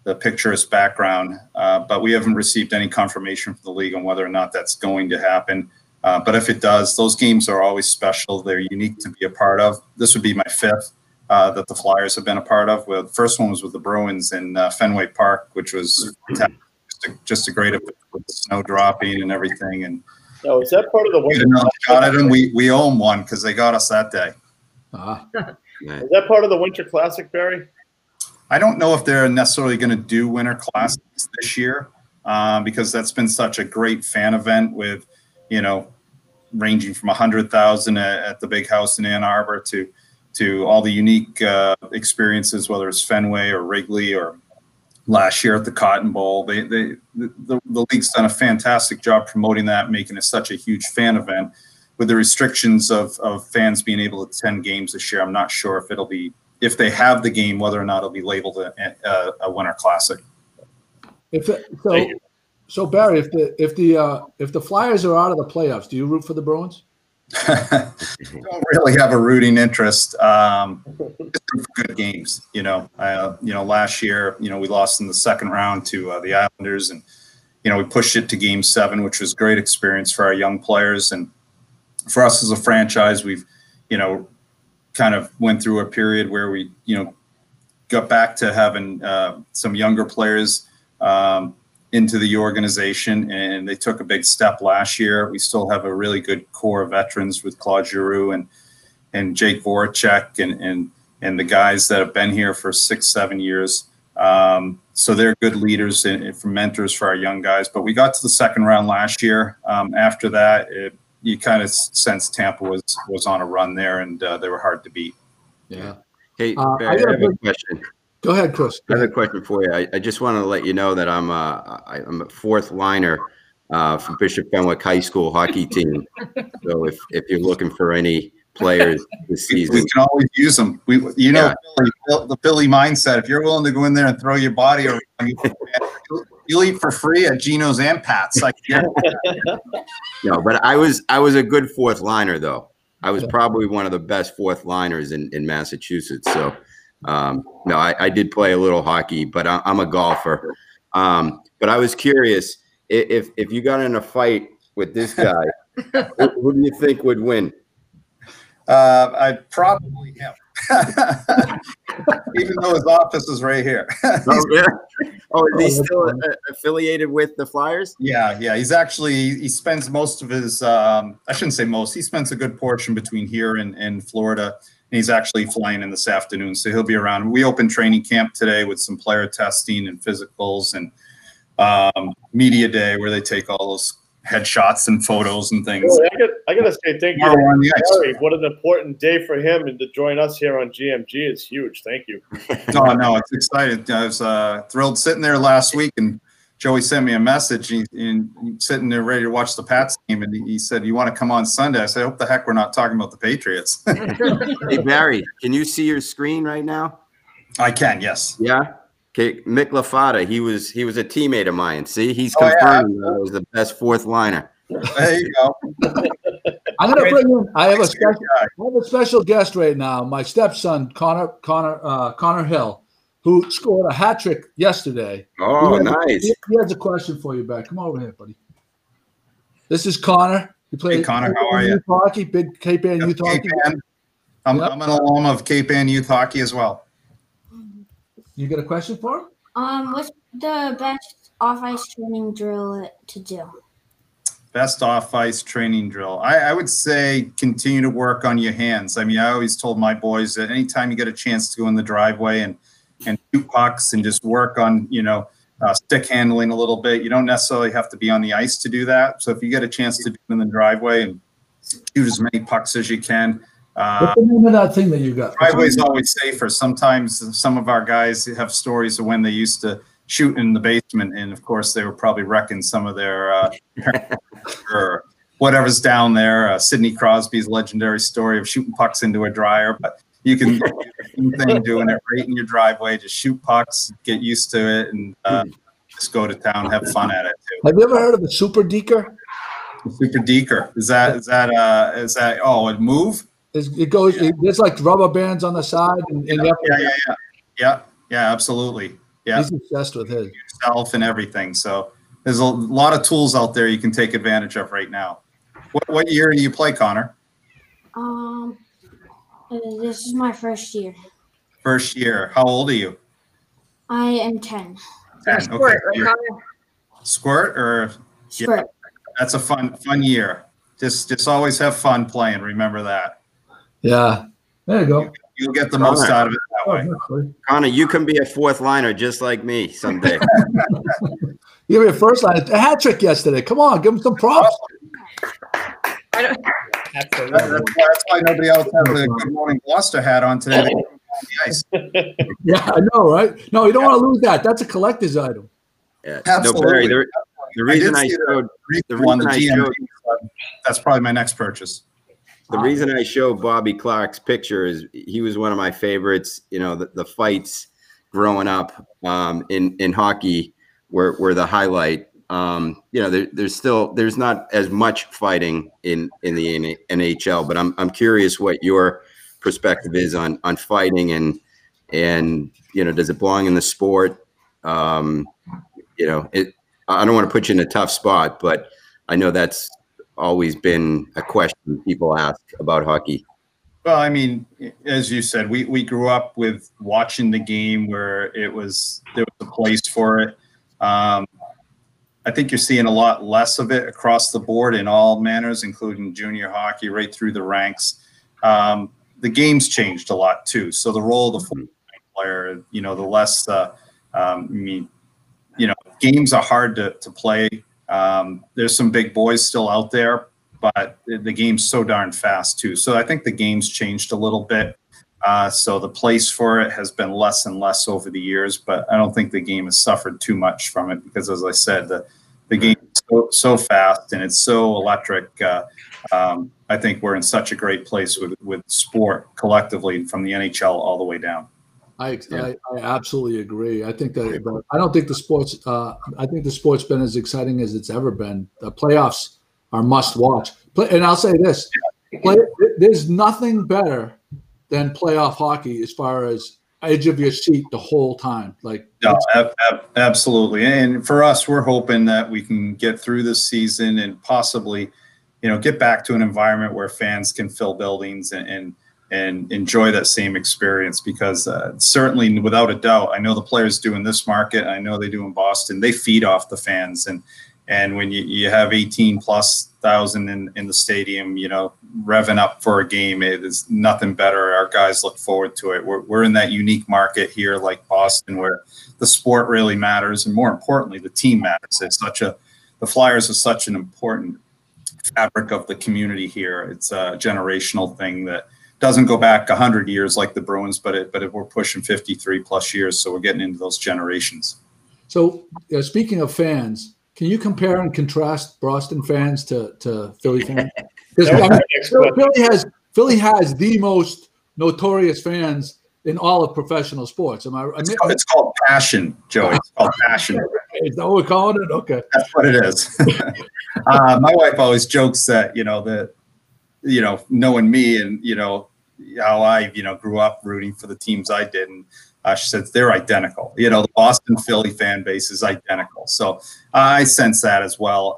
the picturesque background. But we haven't received any confirmation from the league on whether or not that's going to happen. But if it does, those games are always special. They're unique to be a part of. This would be my fifth that the Flyers have been a part of. The first one was with the Bruins in Fenway Park, which was just a great event with the snow dropping and everything. And is that part of the winter? Shot at them. We owe them one because they got us that day. Is that part of the Winter Classic, Barry? I don't know if they're necessarily going to do Winter Classics this year because that's been such a great fan event with, ranging from 100,000 at the Big House in Ann Arbor to all the unique experiences, whether it's Fenway or Wrigley or last year at the Cotton Bowl. The league's done a fantastic job promoting that, making it such a huge fan event. With the restrictions of fans being able to attend games this year, I'm not sure if they have the game, whether or not it'll be labeled a Winter Classic. So Barry, if the Flyers are out of the playoffs, do you root for the Bruins? Don't really have a rooting interest. Good games, last year, we lost in the second round to the Islanders, and we pushed it to Game 7, which was a great experience for our young players. And for us as a franchise, we've, kind of went through a period where we, got back to having some younger players into the organization, and they took a big step last year. We still have a really good core of veterans with Claude Giroux and Jake Voracek and the guys that have been here for 6-7 years. So they're good leaders and mentors for our young guys. But we got to the second round last year. After that, you kind of sensed Tampa was on a run there, and they were hard to beat. Yeah. Hey, Barry, I have a question. Go ahead, Chris. I have a question for you. I just want to let you know that I'm a fourth liner for Bishop Fenwick High School hockey team. So if you're looking for any players this season, we can always use them. The Philly mindset. If you're willing to go in there and throw your body around, you'll eat for free at Geno's and Pat's. No, but I was a good fourth liner though. I was probably one of the best fourth liners in Massachusetts. So no, I did play a little hockey, but I'm a golfer. But I was curious if you got in a fight with this guy, who do you think would win? I'd probably him. Even though his office is right here. Oh, yeah. Oh, is he still affiliated with the Flyers? Yeah. He spends most of his, I shouldn't say most, he spends a good portion between here and Florida. And he's actually flying in this afternoon, so he'll be around. We opened training camp today with some player testing and physicals and media day where they take all those headshots and photos and things. I gotta say thank you, Barry. What an important day for him, and to join us here on GMG is huge. Thank you. No, it's exciting. I was thrilled sitting there last week, and Joey sent me a message, and sitting there ready to watch the Pats game, and he said, "You want to come on Sunday?" I said, "I hope the heck we're not talking about the Patriots." Hey Barry, can you see your screen right now? I can, yes. Yeah. Okay, Mick LaFata, he was a teammate of mine. See, he's confirmed that I was the best fourth liner. There you go. I'm gonna bring in. I have a special guest right now. My stepson, Connor Hill, who scored a hat trick yesterday. Oh, nice. He has a question for you, Beck. Come over here, buddy. This is Connor. He played. Hey, Connor, how are you? Youth hockey, big Cape Ann youth hockey. I'm an alum of Cape Ann youth hockey as well. You got a question for him? What's the best off-ice training drill to do? Best off-ice training drill. I would say continue to work on your hands. I mean, I always told my boys that anytime you get a chance to go in the driveway and shoot pucks and just work on, stick handling a little bit, you don't necessarily have to be on the ice to do that. So if you get a chance to do it in the driveway and shoot as many pucks as you can. What's the name of that thing that you got? Driveway's always safer. Sometimes some of our guys have stories of when they used to shoot in the basement, and of course they were probably wrecking some of their or whatever's down there. Sidney Crosby's legendary story of shooting pucks into a dryer, but you can do the same thing, doing it right in your driveway. Just shoot pucks, get used to it, and just go to town, have fun at it too. Have you ever heard of a super deker? Super deker is that? Oh, it move. There's like rubber bands on the side, and yeah, absolutely. Yeah, he's obsessed with his yourself and everything. So there's a lot of tools out there you can take advantage of right now. What year do you play, Connor? This is my first year. First year. How old are you? I am 10. 10. Squirt, Okay. right, Squirt or Squirt. Yeah, that's a fun year. Just always have fun playing. Remember that. Yeah. There you go. You'll get the most out of it that way. Connor, you can be a fourth liner just like me someday. You were your first line. A hat trick yesterday. Come on, give him some props. Absolutely. That's why nobody else has a Good Morning Gloucester hat on today. On the ice. Yeah, I know, right? No, you don't want to lose that. That's a collector's item. Yeah. Absolutely. No, Barry, the reason I showed that's probably my next purchase. The reason I show Bobby Clark's picture is he was one of my favorites. You know, the fights growing up in hockey were the highlight. You know, there's not as much fighting in the NHL, but I'm curious what your perspective is on fighting and you know, does it belong in the sport? You know, I don't want to put you in a tough spot, but I know that's always been a question people ask about hockey. Well, I mean, as you said, we grew up with watching the game where there was a place for it. I think you're seeing a lot less of it across the board in all manners, including junior hockey, right through the ranks. The game's changed a lot too. So the role of the player, you know, the less, I mean, you know, games are hard to play. There's some big boys still out there, but the game's so darn fast too. So I think the game's changed a little bit. So the place for it has been less and less over the years, but I don't think the game has suffered too much from it because, as I said, the game is so fast and it's so electric. I think we're in such a great place with sport collectively from the NHL all the way down. I absolutely agree. I think that I don't think the sports. I think the sport's been as exciting as it's ever been. The playoffs are must watch. And I'll say this: there's nothing better than playoff hockey as far as edge of your seat the whole time. Like no, absolutely. And for us, we're hoping that we can get through this season and possibly, you know, get back to an environment where fans can fill buildings and enjoy that same experience, because certainly without a doubt, I know the players do in this market. I know they do in Boston. They feed off the fans. And when you have 18,000+ in the stadium, you know, revving up for a game, it is nothing better. Our guys look forward to it. We're in that unique market here, like Boston, where the sport really matters. And more importantly, the team matters. The Flyers are such an important fabric of the community here. It's a generational thing that doesn't go back 100 years like the Bruins, but we're pushing 53+ years. So we're getting into those generations. So speaking of fans, can you compare and contrast Boston fans to Philly fans? Because Philly has the most notorious fans in all of professional sports. It's called passion, Joey. It's called passion. Is that what we're calling it? Okay, that's what it is. My wife always jokes that knowing me and how I grew up rooting for the teams I did, and she said they're identical. The Boston Philly fan base is identical. So I sense that as well.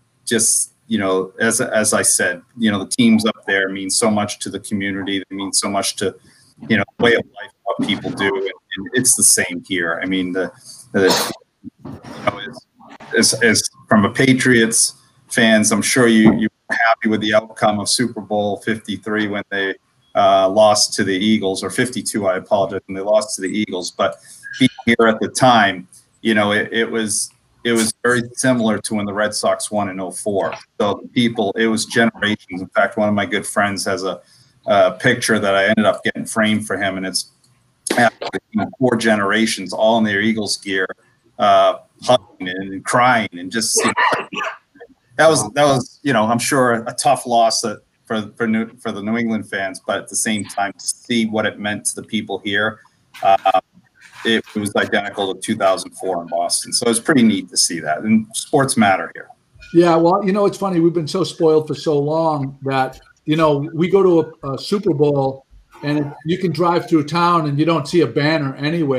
As I said, the teams up there mean so much to the community. They mean so much to, the way of life, what people do. And it's the same here. I mean, as from a Patriots fans, I'm sure you were happy with the outcome of Super Bowl 53 when they lost to the Eagles, or 52, I apologize, when they lost to the Eagles. But being here at the time, it was very similar to when the Red Sox won in 04. So it was generations. In fact, one of my good friends has a picture that I ended up getting framed for him, and it's 4 generations all in their Eagles gear, hugging and crying, and just that was I'm sure a tough loss for the New England fans, but at the same time, to see what it meant to the people here, it was identical to 2004 in Boston. So it's pretty neat to see that, and sports matter here. Yeah, well, it's funny. We've been so spoiled for so long that we go to a Super Bowl and you can drive through town and you don't see a banner anywhere.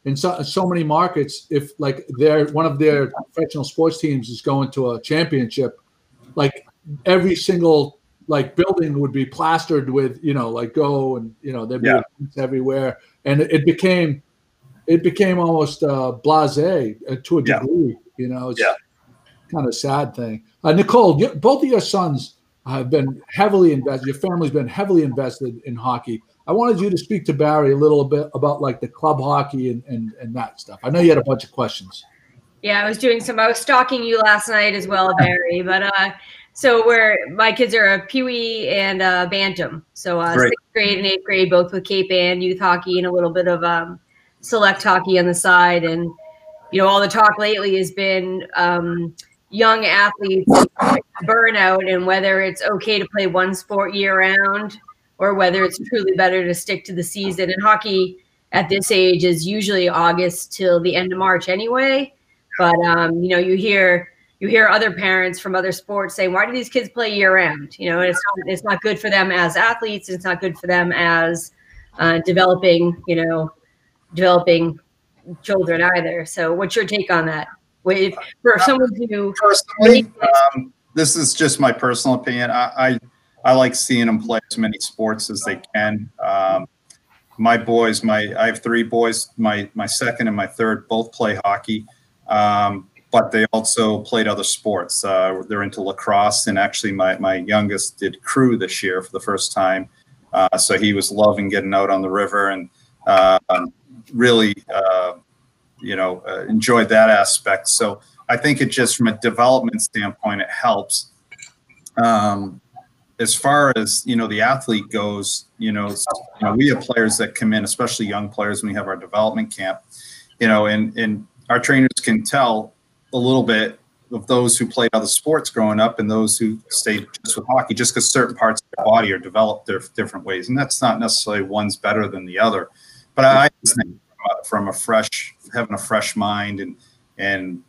in so many markets, if like one of their professional sports teams is going to a championship, like every single like building would be plastered with, like go and, there'd be events everywhere. And it became almost blasé to a degree, it's kind of a sad thing. Nicole, both of your sons have been heavily invested. Your family's been heavily invested in hockey. I wanted you to speak to Barry a little bit about like the club hockey and that stuff. I know you had a bunch of questions. Yeah, I was stalking you last night as well, Barry, but so my kids are a Pee Wee and a Bantam. So 6th grade and 8th grade, both with Cape Ann youth hockey and a little bit of select hockey on the side. And, all the talk lately has been young athletes burnout and whether it's okay to play one sport year round or whether it's truly better to stick to the season. And hockey at this age is usually August till the end of March anyway. But, you hear other parents from other sports saying, why do these kids play year round? And it's not good for them as athletes. It's not good for them as developing children either. So what's your take on that? For someone who personally, this is just my personal opinion. I like seeing them play as many sports as they can. My boys, I have 3 boys. My second and my third both play hockey. But they also played other sports. They're into lacrosse, and actually my youngest did crew this year for the first time. So he was loving getting out on the river and really, enjoyed that aspect. So I think it just from a development standpoint, it helps. As far as, the athlete goes, we have players that come in, especially young players, when we have our development camp, and our trainers can tell a little bit of those who played other sports growing up and those who stayed just with hockey, just because certain parts of their body are developed their different ways. And that's not necessarily one's better than the other. But I just think from having a fresh mind and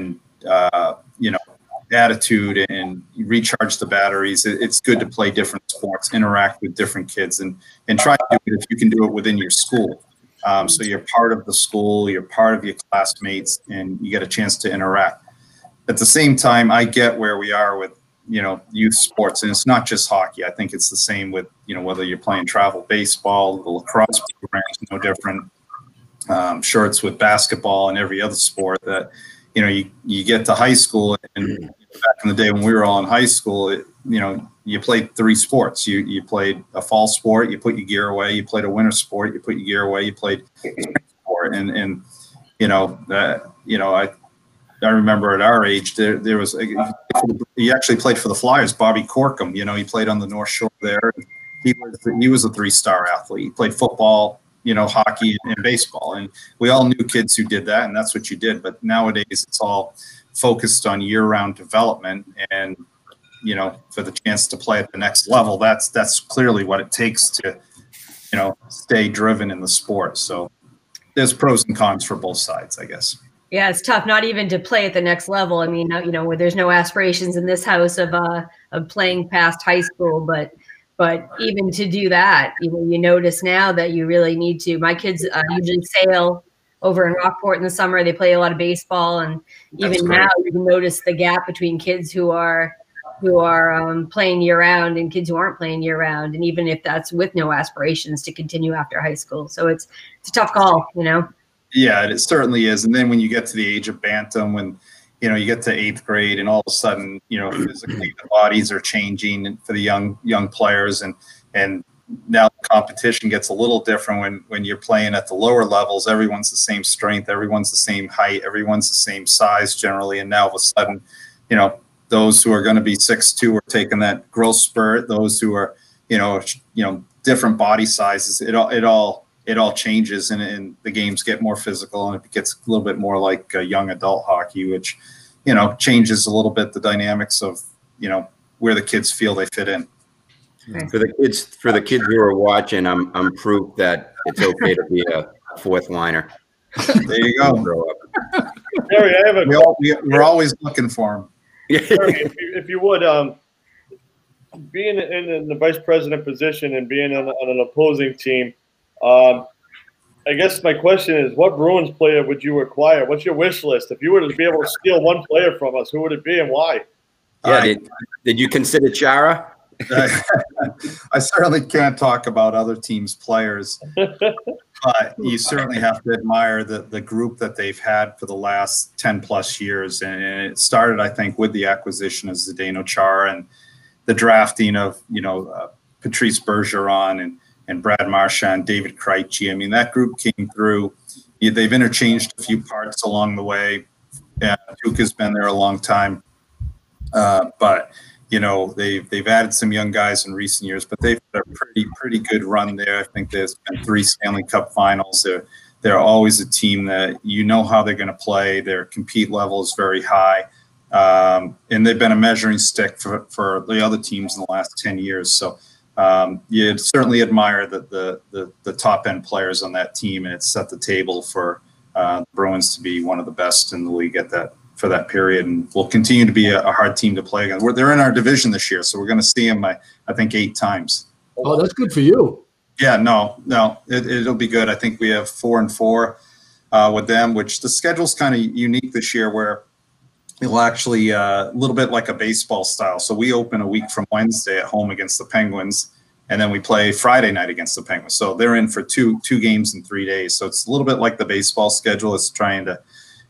attitude and recharge the batteries, it's good to play different sports, interact with different kids, and try to do it if you can do it within your school. So you're part of the school, you're part of your classmates, and you get a chance to interact. At the same time, I get where we are with, youth sports, and it's not just hockey. I think it's the same with, whether you're playing travel baseball, the lacrosse program is no different. Sure, it's with basketball and every other sport that, you get to high school, and back in the day when we were all in high school, you played 3 sports. You played a fall sport, you put your gear away. You played a winter sport, you put your gear away. You played spring sport, and I remember at our age there was he actually played for the Flyers. Bobby Corkum, he played on the North Shore there. He was a 3-star athlete. He played football, hockey and baseball, and we all knew kids who did that, and that's what you did. But nowadays it's all focused on year-round development, and for the chance to play at the next level, that's clearly what it takes to, stay driven in the sport. So there's pros and cons for both sides, I guess. Yeah, it's tough not even to play at the next level. I mean, where there's no aspirations in this house of playing past high school, but even to do that, you notice now that you really need to. My kids usually sail over in Rockport in the summer. They play a lot of baseball, and even now you can notice the gap between kids who are playing year round and kids who aren't playing year round, and even if that's with no aspirations to continue after high school. So it's a tough call, Yeah, it certainly is. And then when you get to the age of Bantam, when you get to 8th grade, and all of a sudden, physically the bodies are changing for the young players, and now the competition gets a little different when you're playing at the lower levels. Everyone's the same strength, everyone's the same height, everyone's the same size generally, and now all of a sudden, those who are going to be 6'2" are taking that growth spurt. Those who are, different body sizes. It all changes, and the games get more physical, and it gets a little bit more like young adult hockey, which, changes a little bit the dynamics of, where the kids feel they fit in. For the kids who are watching, I'm proof that it's okay to be a 4th liner. There you go. Barry, I have we're always looking for them. Barry, if you would, being in the vice president position and being on an opposing team, I guess my question is, what Bruins player would you acquire? What's your wish list? If you were to be able to steal one player from us, who would it be and why? Yeah, did you consider Chara? I certainly can't talk about other teams' players, but you certainly have to admire the group that they've had for the last 10 plus years. And it started, I think, with the acquisition of Zdeno Chara and the drafting of, Patrice Bergeron and Brad Marchand, David Krejci. I mean, that group came through. They've interchanged a few parts along the way. Duke has been there a long time. But they've added some young guys in recent years, but they've had a pretty good run there. I think there's been 3 Stanley Cup finals. They're always a team that how they're going to play. Their compete level is very high. And they've been a measuring stick for the other teams in the last 10 years. So you'd certainly admire the top end players on that team, and it's set the table for the Bruins to be one of the best in the league for that period, and will continue to be a hard team to play against. They're in our division this year, so we're going to see them, I think, 8 times. Oh, that's good for you. Yeah, no, it'll be good. I think we have 4-4 with them, which the schedule's kind of unique this year, where it'll actually a little bit like a baseball style. So we open a week from Wednesday at home against the Penguins, and then we play Friday night against the Penguins. So they're in for two games in 3 days. So it's a little bit like the baseball schedule. It's trying to,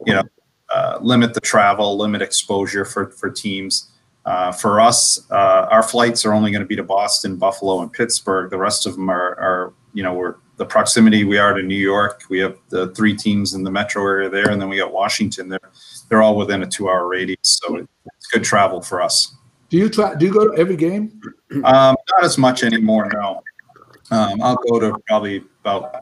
limit the travel, limit exposure for teams. For us, our flights are only going to be to Boston, Buffalo, and Pittsburgh. The rest of them are we're the proximity we are to New York. We have the 3 teams in the metro area there, and then we got Washington. They're all within a 2-hour radius, so it's good travel for us. Do you go to every game? Not as much anymore. No, I'll go to probably about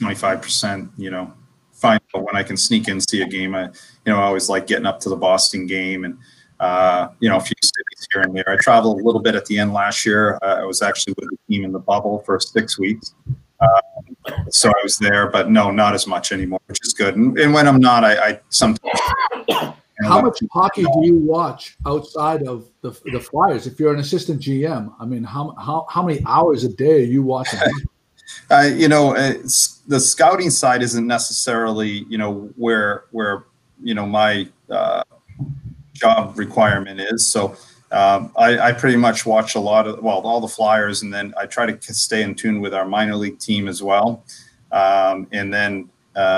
25%. Find out when I can sneak in, see a game. I always like getting up to the Boston game and, a few cities here and there. I traveled a little bit at the end last year. I was actually with the team in the bubble for 6 weeks. So I was there, but no, not as much anymore, which is good. And when I'm not, I sometimes. How much hockey do you watch outside of the Flyers? If you're an assistant GM, I mean, how many hours a day are you watching? The scouting side isn't necessarily, where my job requirement is. So I pretty much watch all the Flyers, and then I try to stay in tune with our minor league team as well. And then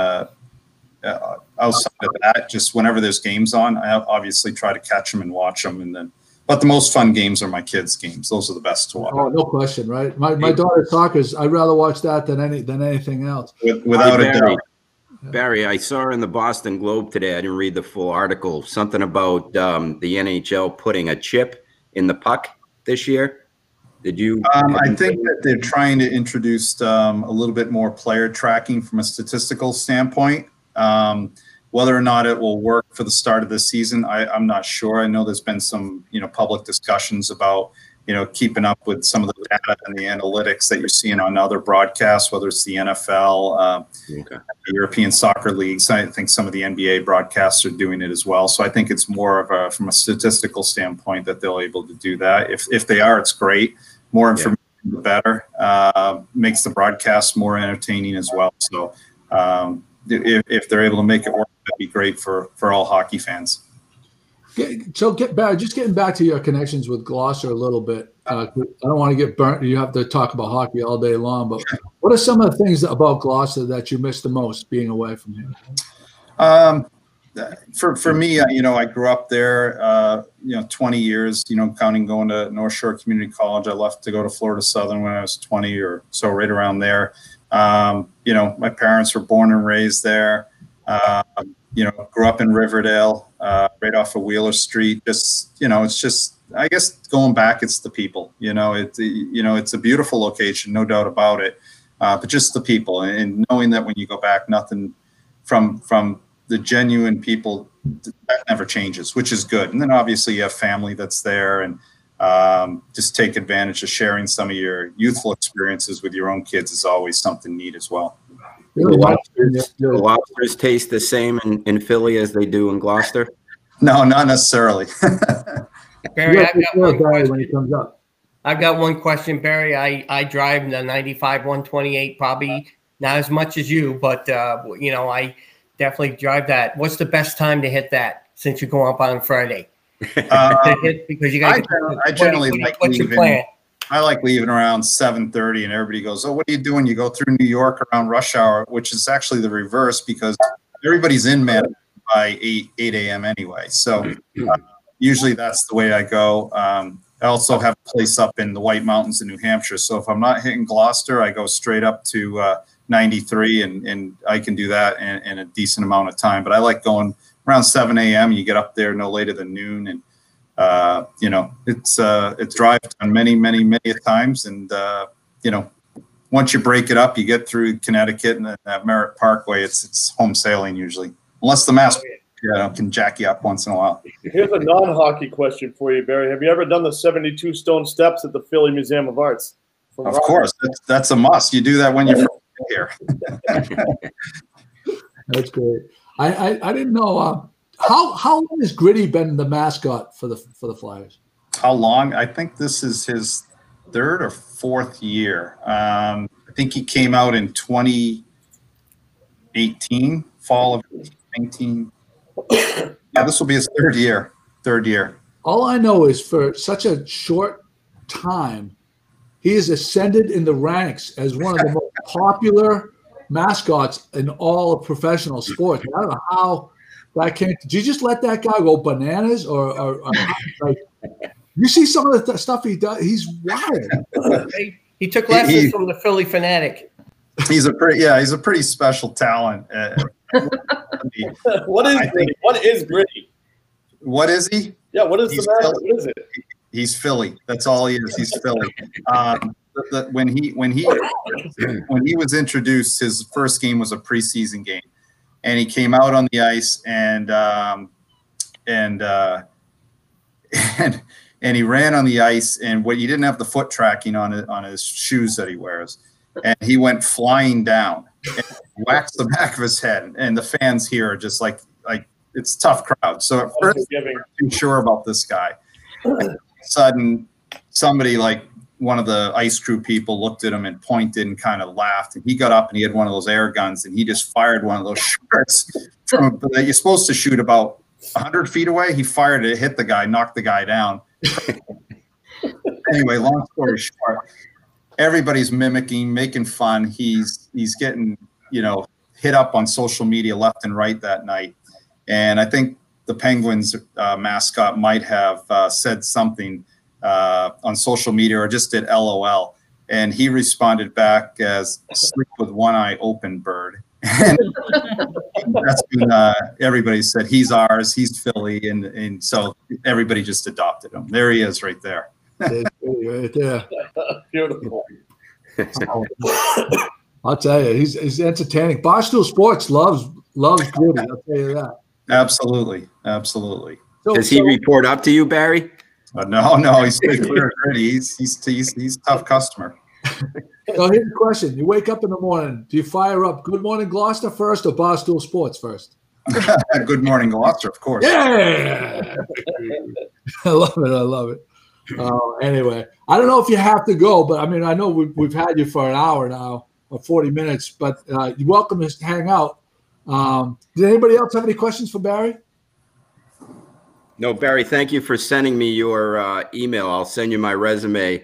outside of that, just whenever there's games on, I obviously try to catch them and watch them. But the most fun games are my kids' games. Those are the best to watch. Oh, no question, right? My daughter's soccer's. I'd rather watch that than anything else. Without a doubt. Barry, I saw in the Boston Globe today, I didn't read the full article, something about the NHL putting a chip in the puck this year. Did you? I think that they're trying to introduce a little bit more player tracking from a statistical standpoint. Whether or not it will work for the start of the season, I'm not sure. I know there's been some, public discussions about, keeping up with some of the data and the analytics that you're seeing on other broadcasts, whether it's the NFL, the European soccer leagues. I think some of the NBA broadcasts are doing it as well. So I think it's more of from a statistical standpoint that they'll able to do that. If they are, it's great. More information, the better. Makes the broadcast more entertaining as well. So if they're able to make it work, that'd be great for all hockey fans. So getting back to your connections with Gloucester a little bit. I don't want to get burnt. You have to talk about hockey all day long, but what are some of the things about Gloucester that you miss the most being away from here? For me, I grew up there, 20 years, counting going to North Shore Community College. I left to go to Florida Southern when I was 20 or so, right around there. My parents were born and raised there. Grew up in Riverdale, right off of Wheeler Street. It's just, I guess going back, it's the people, it's a beautiful location, no doubt about it. But just the people, and knowing that when you go back, nothing from the genuine people, that never changes, which is good. And then obviously you have family that's there, and just take advantage of sharing some of your youthful experiences with your own kids is always something neat as well. The lobsters taste the same in Philly as they do in Gloucester? No, not necessarily. Barry, I've got one when it comes up. I've got one question, Barry. I drive the 95 128 probably not as much as you, but you know, I definitely drive that. What's the best time to hit that since you go up on Friday? Because you guys, I generally like what's your leaving. plan? I like leaving around 7:30, and everybody goes, "Oh, what are you doing?" You go through New York around rush hour, which is actually the reverse because everybody's in Manhattan by 8 a.m. anyway. So usually that's the way I go. I also have a place up in the White Mountains in New Hampshire. So if I'm not hitting Gloucester, I go straight up to 93, and I can do that in a decent amount of time. But I like going around 7 a.m. You get up there no later than noon, and you know, it's drive time many times, and you know, once you break it up, you get through Connecticut and that Merritt Parkway. It's home sailing usually, unless the mass can jack you up once in a while. Here's a non-hockey question for you, Barry. Have you ever done the 72 stone steps at the Philly Museum of Arts? Of course, that's a must. You do that when you're here. That's great. I didn't know how long has Gritty been the mascot for the Flyers? How long? I think this is his third or fourth year. I think he came out in 2018, fall of 2019. Yeah, this will be his third year. All I know is for such a short time, he has ascended in the ranks as one of the most popular mascots in all of professional sports. I don't know how that came. Did you just let that guy go bananas, or like, you see some of the stuff he does? He's wild. He took lessons from the Philly Fanatic. He's a pretty special talent. What is Gritty? What is Gritty? What is he? Yeah, what is the matter? What is it? He's Philly. That's all he is. He's Philly. When he was introduced, his first game was a preseason game, and he came out on the ice and he ran on the ice, and he didn't have the foot tracking on his shoes that he wears, and he went flying down and whacked the back of his head, and the fans here are just like it's a tough crowd. So at first, I'm not too sure about this guy. All of a sudden, somebody like one of the ice crew people looked at him and pointed and kind of laughed, and he got up and he had one of those air guns, and he just fired one of those shots that you're supposed to shoot about 100 feet away. He fired it, hit the guy, knocked the guy down. Anyway, long story short, everybody's mimicking, making fun. He's getting, hit up on social media left and right that night. And I think the Penguins mascot might have said something on social media or just did LOL. And he responded back as sleep with one eye open, bird. And that's when everybody said he's ours, he's Philly, and so everybody just adopted him. There he is, right there. Right there. Beautiful. I'll tell you, he's entertaining. Barstool Sports loves Gritty. I'll tell you that. Absolutely. Does he report up to you, Barry? No, he's pretty clear of Gritty. He's a tough customer. So here's the question. You wake up in the morning. Do you fire up Good Morning Gloucester first or Barstool Sports first? Good Morning Gloucester, of course. Yeah. I love it. Anyway, I don't know if you have to go, but I mean, I know we've had you for an hour now or 40 minutes, but you're welcome to hang out. Did anybody else have any questions for Barry? No, Barry, thank you for sending me your email. I'll send you my resume.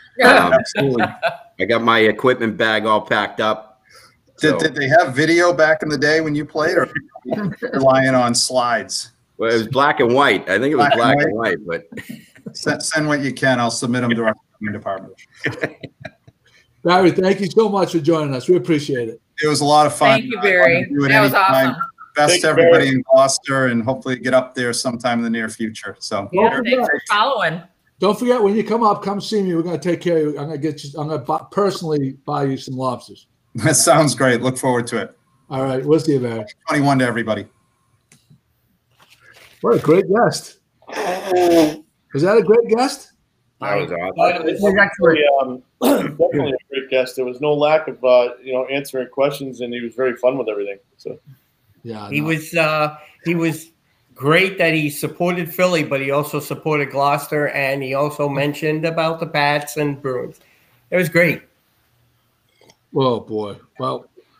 I got my equipment bag all packed up. Did they have video back in the day when you played, or relying on slides? Well, it was black and white. I think it was black and white, but send what you can. I'll submit them to our department. Barry, thank you so much for joining us. We appreciate it. It was a lot of fun. Thank you, Barry. That was awesome. Best to everybody in Gloucester, and hopefully get up there sometime in the near future. So yeah, thanks for following. Don't forget, when you come up, come see me. We're going to take care of you. I'm going to personally buy you some lobsters. That sounds great. Look forward to it. All right. We'll see you, Barry. 21 to everybody. What a great guest. Was that a great guest? That was awesome. It was definitely a great guest. There was no lack of answering questions, and he was very fun with everything. So yeah, he was great that he supported Philly, but he also supported Gloucester, and he also mentioned about the Pats and Bruins. It was great. Oh boy. Well,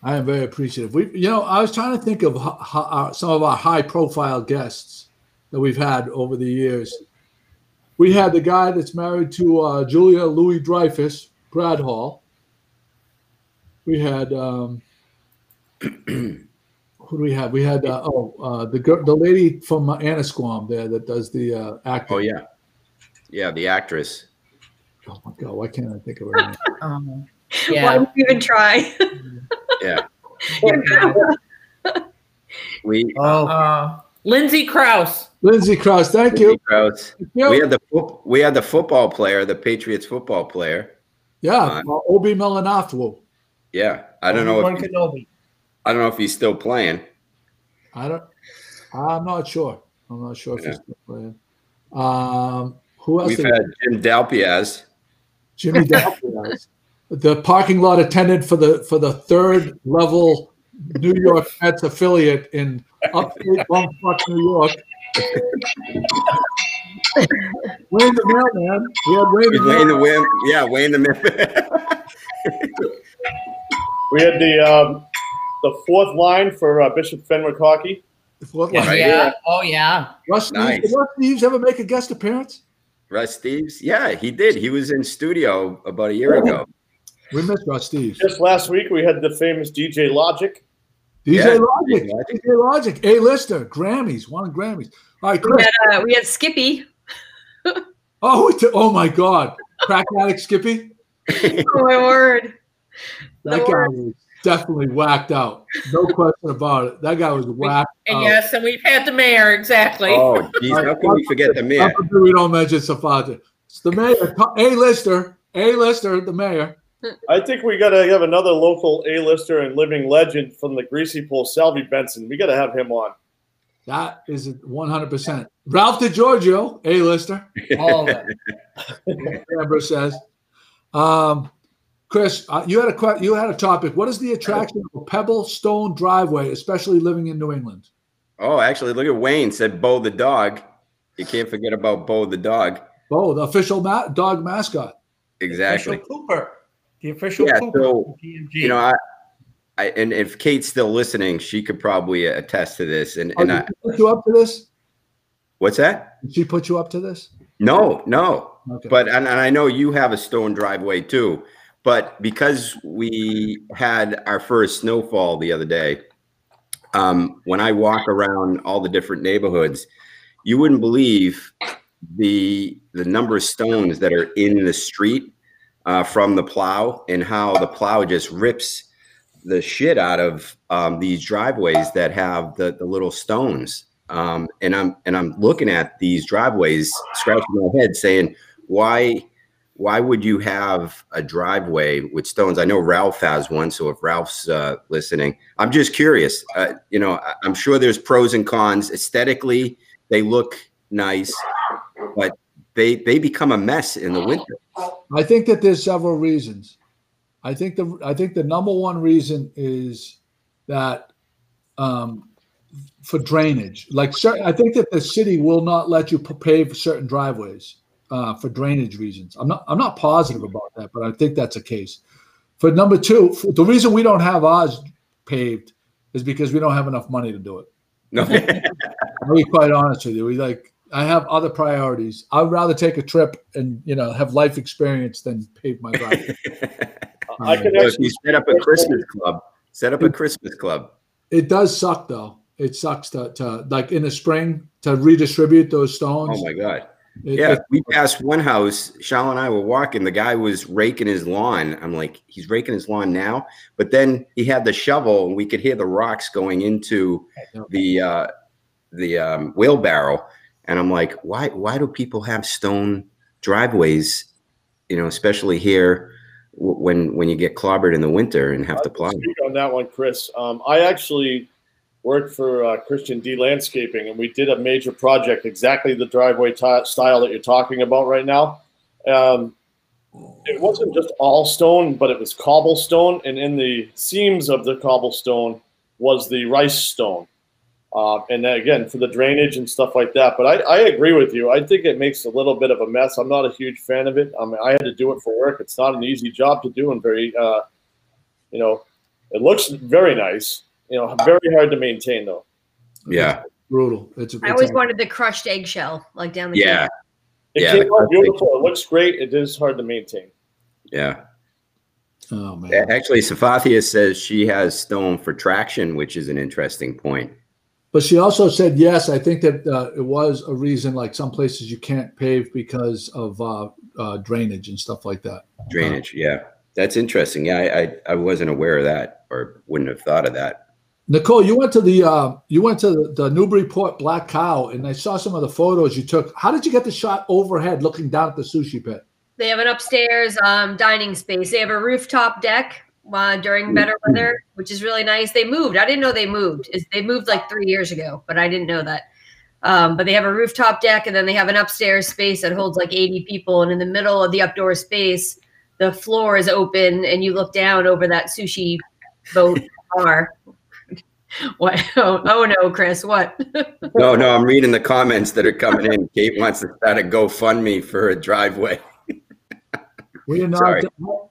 I am very appreciative. I was trying to think of some of our high-profile guests that we've had over the years. We had the guy that's married to Julia Louis-Dreyfus, Brad Hall. We had who do we have? We had the lady from Annisquam there that does the acting. Oh yeah, the actress. Oh my God, why can't I think of her name? Yeah. Why would you even try? Yeah. Lindsay Krause. Lindsay Krause, thank you. Krause. We had the football player, the Patriots football player. Yeah, Obi Melanafwu. Yeah, I don't know if he's still playing. I'm not sure. If he's still playing. Who else? We've had Jim Dalpiaz. Jimmy Dalpiaz, the parking lot attendant for the third level New York Mets affiliate in upstate bumfuck New York. Wayne the Mailman. We had Wayne the Mailman. Yeah, Wayne the Mailman. We had the fourth line for Bishop Fenwick Hockey. The fourth line. Yeah. Oh yeah. Russ Steves ever make a guest appearance? Russ Steves? Yeah, he did. He was in studio about a year ago. We missed Russ Steves. Just last week, we had the famous DJ Logic. DJ Logic, A-lister, Grammys, won Grammys. All right, Chris. We had Skippy. Oh my God, crack addict Skippy. Oh my word! That guy was definitely whacked out. No question about it. That guy was whacked out. Yes, and we've had the mayor, exactly. Oh, geez, how can we forget the mayor? We don't mention Safata. It's the mayor, A-lister, the mayor. I think we got to have another local A-lister and living legend from the Greasy Pole, Salvi Benson. We got to have him on. That is 100%. Ralph DiGiorgio, A-lister. All that. Amber says. Chris, you had a topic. What is the attraction of a pebble stone driveway, especially living in New England? Oh, actually, look at Wayne said Bo the dog. You can't forget about Bo the dog. Bo, the official dog mascot. Exactly. The official Cooper. So, and if Kate's still listening, she could probably attest to this. And did she put you up to this? What's that? Did she put you up to this? No. Okay. But and I know you have a stone driveway too. But because we had our first snowfall the other day, when I walk around all the different neighborhoods, you wouldn't believe the number of stones that are in the street from the plow, and how the plow just rips the shit out of these driveways that have the little stones. And I'm looking at these driveways, scratching my head, saying, why would you have a driveway with stones? I know Ralph has one, so if Ralph's listening, I'm just curious. I'm sure there's pros and cons. Aesthetically, they look nice, but they become a mess in the winter. I think that there's several reasons. I think the number one reason is that for drainage. I think that the city will not let you pave certain driveways for drainage reasons. I'm not positive about that, but I think that's the case. For number two, the reason we don't have ours paved is because we don't have enough money to do it. No. I'll be quite honest with you. I have other priorities. I'd rather take a trip and have life experience than pave my driveway. If you set up a Christmas club. It does suck though. It sucks to like in the spring to redistribute those stones. Oh my God. We passed one house. Charlotte and I were walking. The guy was raking his lawn. I'm like, he's raking his lawn now. But then he had the shovel, and we could hear the rocks going into the wheelbarrow. And I'm like, why do people have stone driveways? Especially here when you get clobbered in the winter and have to plow. Speak on that one, Chris. I actually worked for Christian D Landscaping, and we did a major project, exactly the driveway style that you're talking about right now. It wasn't just all stone, but it was cobblestone, and in the seams of the cobblestone was the rice stone. And again, for the drainage and stuff like that. But I agree with you. I think it makes a little bit of a mess. I'm not a huge fan of it. I had to do it for work. It's not an easy job to do, and very, It looks very nice. Very hard to maintain though. Yeah. Brutal. I always wanted the crushed eggshell, like down the yeah. It came out beautiful. It looks great. It is hard to maintain. Yeah. Oh man. Actually, Safathia says she has stone for traction, which is an interesting point. But she also said, yes, I think that it was a reason, like some places you can't pave because of drainage and stuff like that. Drainage, yeah. That's interesting. Yeah, I wasn't aware of that, or wouldn't have thought of that. Nicole, you went to the Newburyport Black Cow, and I saw some of the photos you took. How did you get the shot overhead looking down at the sushi pit? They have an upstairs dining space. They have a rooftop deck during better weather, which is really nice. They moved. I didn't know they moved. They moved like 3 years ago, but I didn't know that. But they have a rooftop deck, and then they have an upstairs space that holds like 80 people. And in the middle of the outdoor space, the floor is open, and you look down over that sushi boat bar. What? Oh no, Chris, what? No, I'm reading the comments that are coming in. Kate wants to start a GoFundMe for a driveway. We're not.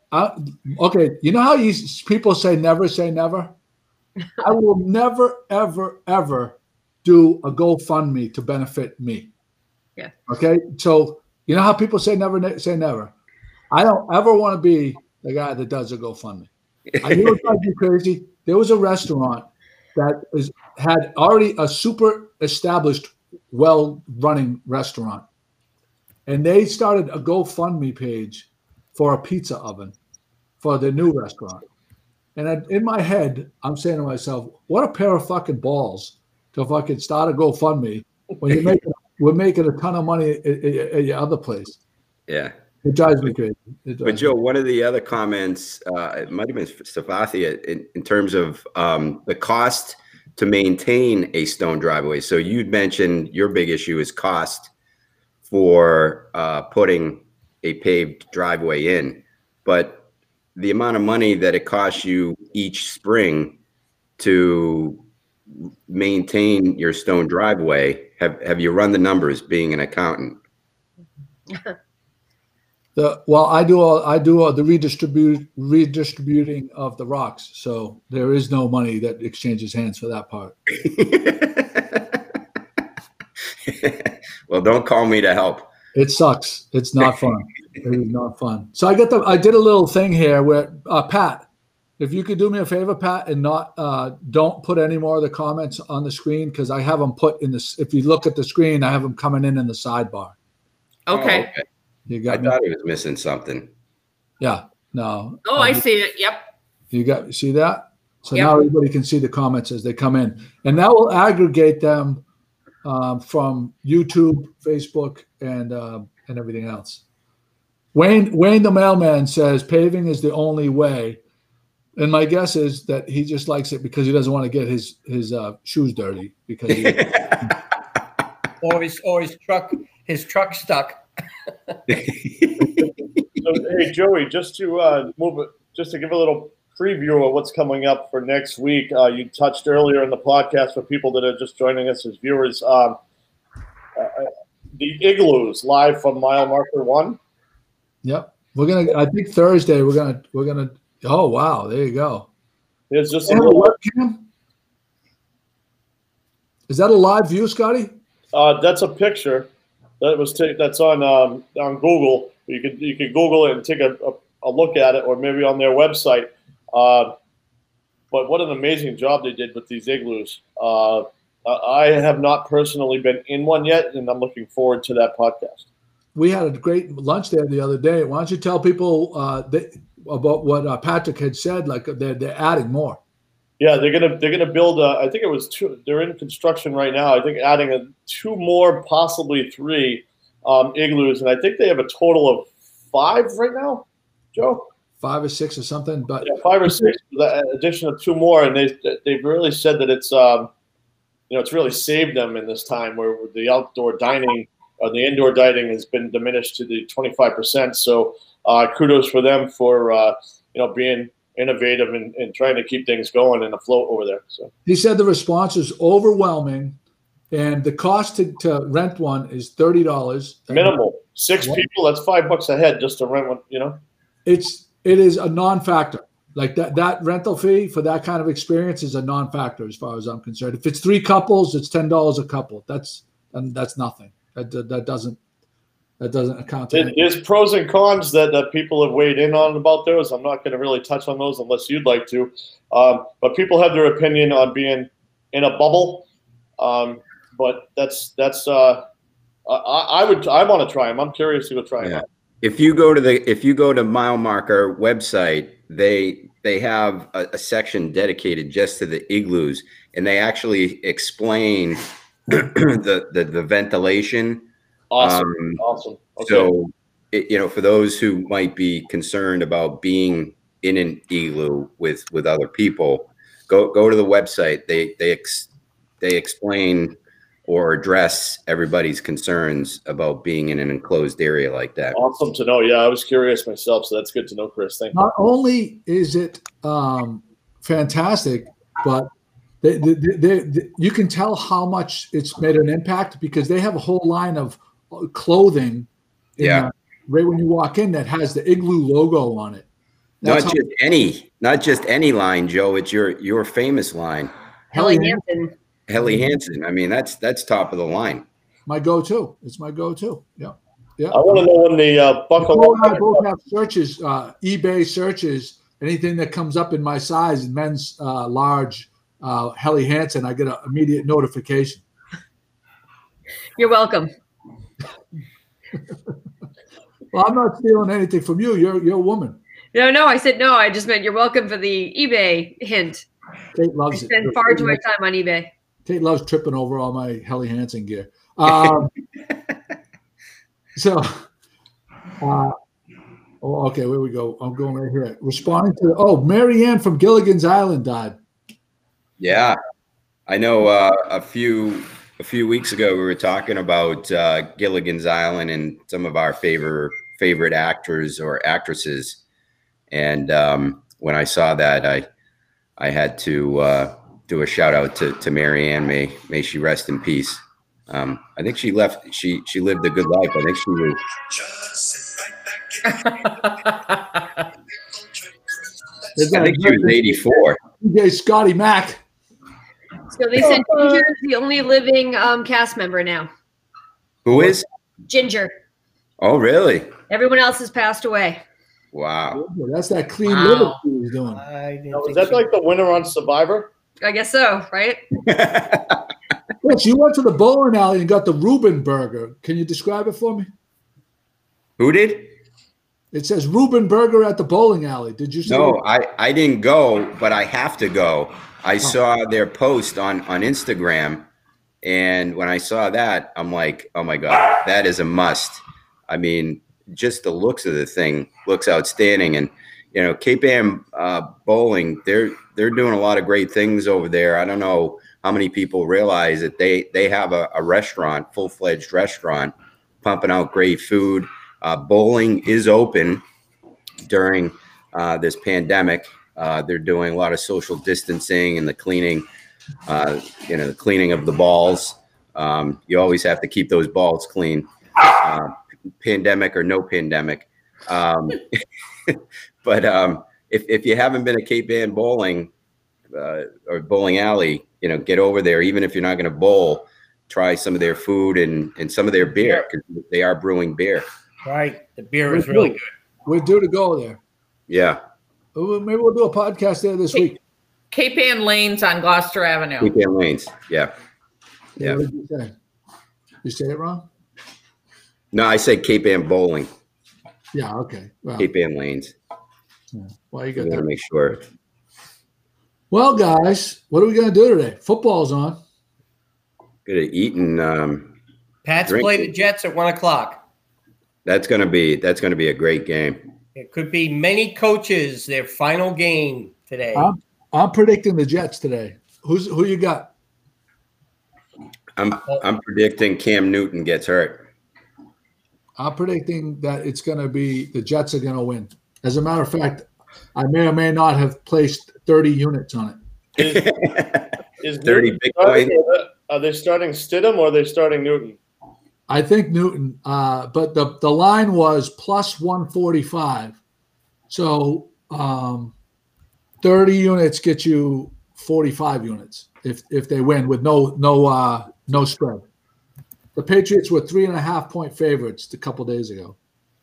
Okay, you know how people say never say never? I will never, ever, ever do a GoFundMe to benefit me. Yeah. Okay, so you know how people say never say never? I don't ever want to be the guy that does a GoFundMe. I knew it drives me crazy. There was a restaurant that had already a super established, well-running restaurant, and they started a GoFundMe page for a pizza oven for the new restaurant. And in my head, I'm saying to myself, what a pair of fucking balls to fucking start a GoFundMe when we're making a ton of money at your other place. Yeah. It drives me crazy. But Joe, one of the other comments, it might have been Safathia, in terms of the cost to maintain a stone driveway. So you'd mentioned your big issue is cost for putting a paved driveway in, but the amount of money that it costs you each spring to maintain your stone driveway, have you run the numbers being an accountant? I do all the redistributing of the rocks, so there is no money that exchanges hands for that part. Well, don't call me to help. It sucks. It's not fun. It is not fun. So I did a little thing here where Pat, if you could do me a favor, Pat, and not don't put any more of the comments on the screen, because I have them put in this. If you look at the screen, I have them coming in the sidebar. Okay. I thought he was missing something. Yeah. No. Oh, I see it. Yep. You see that? So now everybody can see the comments as they come in, and that will aggregate them from YouTube, Facebook, and everything else. Wayne the mailman says paving is the only way, and my guess is that he just likes it because he doesn't want to get his shoes dirty because or his truck stuck. So, hey Joey, just to give a little preview of what's coming up for next week. You touched earlier in the podcast for people that are just joining us as viewers. The Igloos live from mile marker 1. Yep, I think Thursday we're gonna. Oh wow, there you go. It's just a webcam. Is that a live view, Scotty? That's a picture that was that's on Google. You could Google it and take a look at it, or maybe on their website. But what an amazing job they did with these igloos. I have not personally been in one yet, and I'm looking forward to that podcast. We had a great lunch there the other day. Why don't you tell people about what Patrick had said? Like they're adding more. Yeah, they're gonna build. I think it was 2. They're in construction right now. I think adding 2 more, possibly 3 igloos, and I think they have a total of 5 right now. Joe, 5 or 6 or something, but yeah, 5 or 6. With the addition of 2 more, and they've really said that it's it's really saved them in this time where the outdoor dining, the indoor dining has been diminished to the 25%. So kudos for them for being innovative and trying to keep things going and afloat over there. So he said the response is overwhelming, and the cost to rent one is $30 minimal. 6 people, that's $5 a head just to rent one. It is a non-factor. Like that rental fee for that kind of experience is a non-factor as far as I'm concerned. If it's 3 couples, it's $10 a couple. That's nothing. That doesn't account to anything. There's pros and cons that people have weighed in on about those. I'm not going to really touch on those unless you'd like to. But people have their opinion on being in a bubble. But that's I want to try them. I'm curious to go try them. If you go to Mile Marker website, they have a section dedicated just to the igloos, and they actually explain the ventilation. Awesome. Okay. So, for those who might be concerned about being in an igloo with other people, go to the website. They explain or address everybody's concerns about being in an enclosed area like that. Awesome to know. Yeah, I was curious myself, so that's good to know, Chris. Thank you. Not only is it fantastic, but you can tell how much it's made an impact because they have a whole line of clothing right when you walk in that has the Igloo logo on it. Not just any line, Joe. It's your famous line. Helly Hansen. Helly Hansen. I mean, that's top of the line. My go-to. It's my go-to. Yeah. I want to know when the buckle. I both have searches, eBay searches. Anything that comes up in my size, men's large, Helly Hansen, I get an immediate notification. You're welcome. Well, I'm not stealing anything from you. You're a woman. No. I said no. I just meant you're welcome for the eBay hint. Kate loves it. I spend far too much time on eBay. Kate loves tripping over all my Helly Hansen gear. Okay, where we go? I'm going right here. Responding to Marianne from Gilligan's Island died. Yeah, I know. A few weeks ago, we were talking about Gilligan's Island and some of our favorite actors or actresses, and when I saw that, I had to do a shout out to Marianne. May she rest in peace. I think she left. She lived a good life. I think she was 84. DJ Scotty Mac. So they said Ginger is the only living cast member now. Who is? Ginger. Oh, really? Everyone else has passed away. Wow. That's that clean living he was doing. Is that like the winner on Survivor? I guess so, right? Yes, you went to the bowling alley and got the Reuben burger. Can you describe it for me? Who did? It says Reuben burger at the bowling alley. Did you see No, I didn't go, but I have to go. I saw their post on Instagram, and when I saw that, I'm like, oh my God, that is a must. I mean, just the looks of the thing looks outstanding. And, Cape Ann Bowling, they're doing a lot of great things over there. I don't know how many people realize that they have a restaurant, full-fledged restaurant, pumping out great food. Bowling is open during this pandemic. They're doing a lot of social distancing and the cleaning, the cleaning of the balls. You always have to keep those balls clean, pandemic or no pandemic. But if you haven't been to Cape Ann Bowling or Bowling Alley, get over there. Even if you're not going to bowl, try some of their food and some of their beer because they are brewing beer. Right, the beer is really good. We're due to go there. Yeah. Maybe we'll do a podcast there this week. Cape Ann Lanes on Gloucester Avenue. Cape Ann Lanes, yeah. What did you say? You say it wrong? No, I said Cape Ann Bowling. Yeah, okay. Well, Cape Ann Lanes. Yeah. Well, you got to make sure. Well, guys, what are we going to do today? Football's on. Good at eating. Pats play the Jets at 1:00. That's gonna be a great game. It could be many coaches their final game today. I'm predicting the Jets today. Who you got? I'm predicting Cam Newton gets hurt. I'm predicting that it's going to be the Jets are going to win. As a matter of fact, I may or may not have placed 30 units on it. Is 30 Bitcoin? Are they starting Stidham or are they starting Newton? I think Newton, but the line was plus 145. So 30 units get you 45 units if they win with no spread. The Patriots were 3.5-point favorites a couple days ago.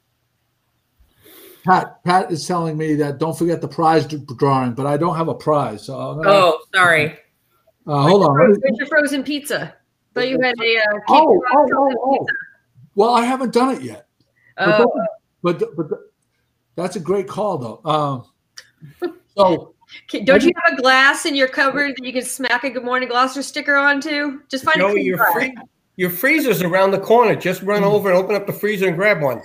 Pat is telling me that don't forget the prize drawing, but I don't have a prize. So sorry. Hold on. Where's your frozen pizza? But you had a pizza. Well, I haven't done it yet. But that's a great call, though. So don't you have a glass in your cupboard that you can smack a Good Morning Gloucester sticker onto? Just find your freezer's around the corner. Just run over and open up the freezer and grab one.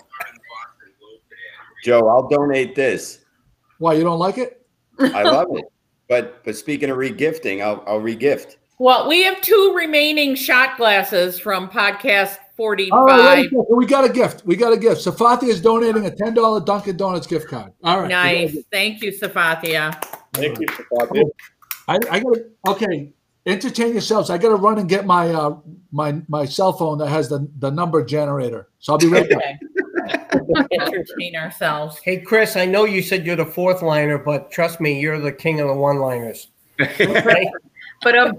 Joe, I'll donate this. Why, you don't like it? I love it. But speaking of regifting, I'll regift. Well, we have 2 remaining shot glasses from podcast 45. All right, we got a gift. Safathia is donating a $10 Dunkin' Donuts gift card. All right. Nice. Thank you, Safathia. Thank you, Safathia. I gotta entertain yourselves. I gotta run and get my my cell phone that has the number generator. So I'll be right back. Entertain ourselves. Hey, Chris, I know you said you're the 4th liner, but trust me, you're the king of the 1-liners. Okay? But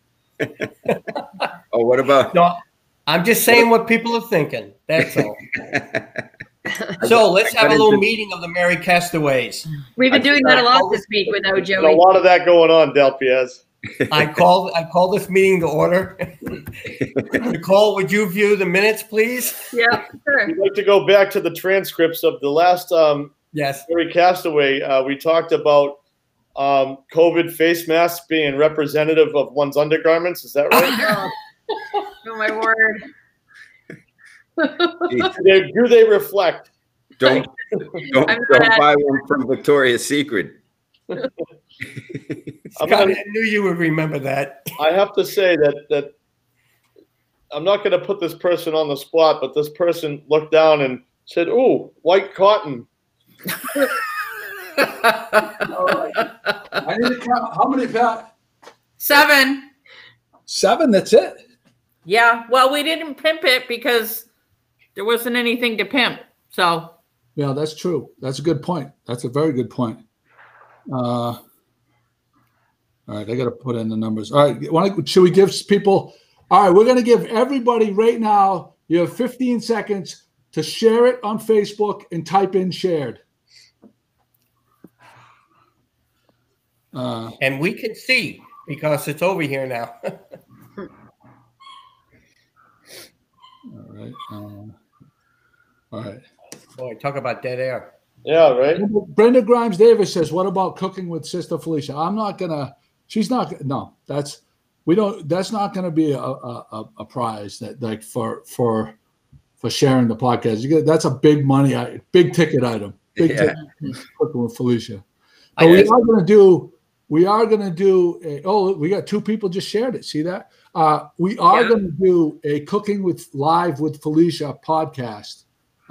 Oh, what about? No, I'm just saying what people are thinking. That's all. So let's have a little meeting of the Merry Castaways. We've been doing that a lot this week without Joey. There's a lot of that going on, Del Piaz. I call this meeting to order. Nicole, would you view the minutes, please? Yeah, sure. We'd like to go back to the transcripts of the last Merry Castaway. We talked about COVID face masks being representative of one's undergarments. Is that right? Oh my word. Do they reflect? Don't buy one from Victoria's Secret. Scott, I knew you would remember that. I have to say that I'm not going to put this person on the spot, but this person looked down and said, "Ooh, white cotton." I need to count. How many, Pat? 7. 7, that's it? Yeah. Well, we didn't pimp it because there wasn't anything to pimp. So. Yeah, that's true. That's a good point. That's a very good point. All right, I got to put in the numbers. All right, should we give people? All right, we're going to give everybody right now. You have 15 seconds to share it on Facebook and type in shared. And we can see because it's over here now. All right. All right. Boy, talk about dead air. Yeah, right. Brenda Grimes Davis says, "What about cooking with Sister Felicia?" I'm not gonna. She's not. No, that's we don't. That's not going to be a prize that like for sharing the podcast. That's a big money, big ticket item. Big ticket cooking with Felicia. But we are going to do. We got 2 people just shared it. See that? We are going to do a Cooking with Live with Felicia podcast.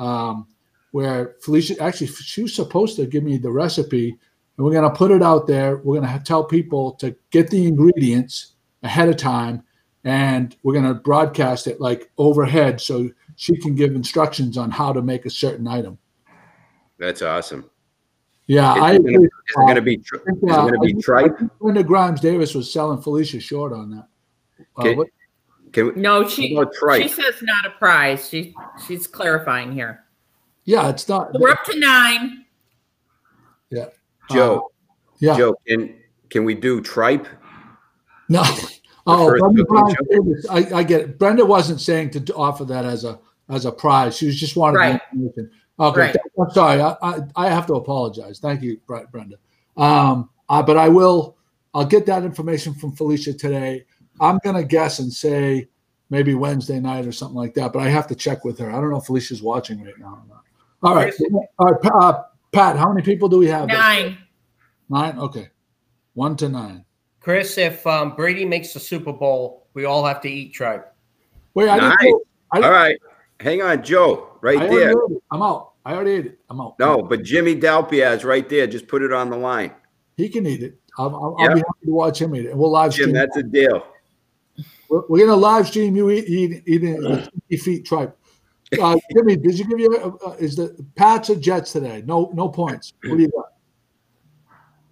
Where Felicia, actually, she was supposed to give me the recipe, and we're going to put it out there. We're going to tell people to get the ingredients ahead of time, and we're going to broadcast it like overhead so she can give instructions on how to make a certain item. That's awesome. Yeah. Is it going to be tripe? Brenda Grimes Davis was selling Felicia short on that. No, she says not a prize. She's clarifying here. Yeah, it's not. We're up to 9. Yeah. Joe. Yeah. Joe, can we do tripe? No. Brenda Grimes Davis, I get it. Brenda wasn't saying to offer that as a prize. She was just wanting the information. Okay. Right. I'm sorry. I have to apologize. Thank you, Brenda. But I'll get that information from Felicia today. I'm going to guess and say maybe Wednesday night or something like that, but I have to check with her. I don't know if Felicia's watching right now or not. All right. Pat, how many people do we have? 9. 9? Okay. 1 to 9. Chris, if Brady makes the Super Bowl, we all have to eat tripe. Wait, all right. Hang on, Joe. Right there. I'm out. I already ate it. I'm out. No, but Jimmy Dalpiaz right there. Just put it on the line. He can eat it. I'll be happy to watch him eat it. And we'll live stream. Jim, that's a deal. We're going to live stream you eating 50 feet tripe. Jimmy, did you give you is the Pats or Jets today? No points. What do you got?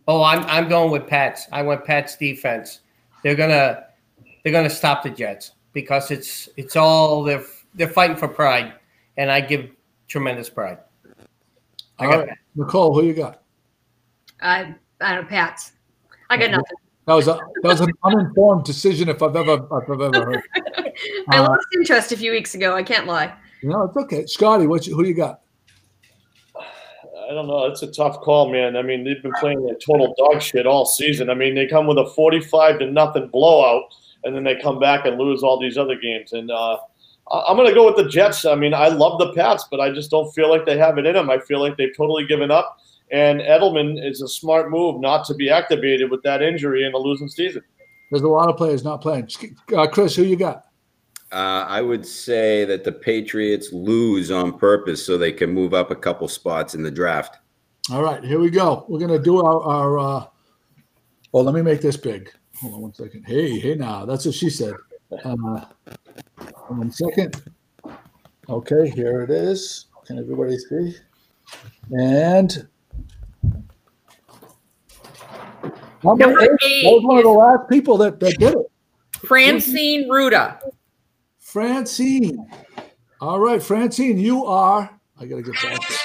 Oh, I'm going with Pats. I went Pats defense. They're gonna stop the Jets because it's all they're fighting for pride, and I give tremendous pride. All right, Nicole, who you got? I don't Pats. I got nothing. That was an uninformed decision if I've ever heard. I lost interest a few weeks ago. I can't lie. No, it's okay. Scotty, who do you got? I don't know. It's a tough call, man. I mean, they've been playing like total dog shit all season. I mean, they come with a 45-0 blowout, and then they come back and lose all these other games. And I'm going to go with the Jets. I mean, I love the Pats, but I just don't feel like they have it in them. I feel like they've totally given up. And Edelman is a smart move not to be activated with that injury in a losing season. There's a lot of players not playing. Chris, who you got? I would say that the Patriots lose on purpose so they can move up a couple spots in the draft. All right, here we go. We're going to do our well, let me make this big. Hold on one second. Hey, now. That's what she said. 1 second. Okay, here it is. Can everybody see? And number 8 was one of the last people that did it. Francine Ruda. Francine. All right, Francine, you are. I got to get back to it.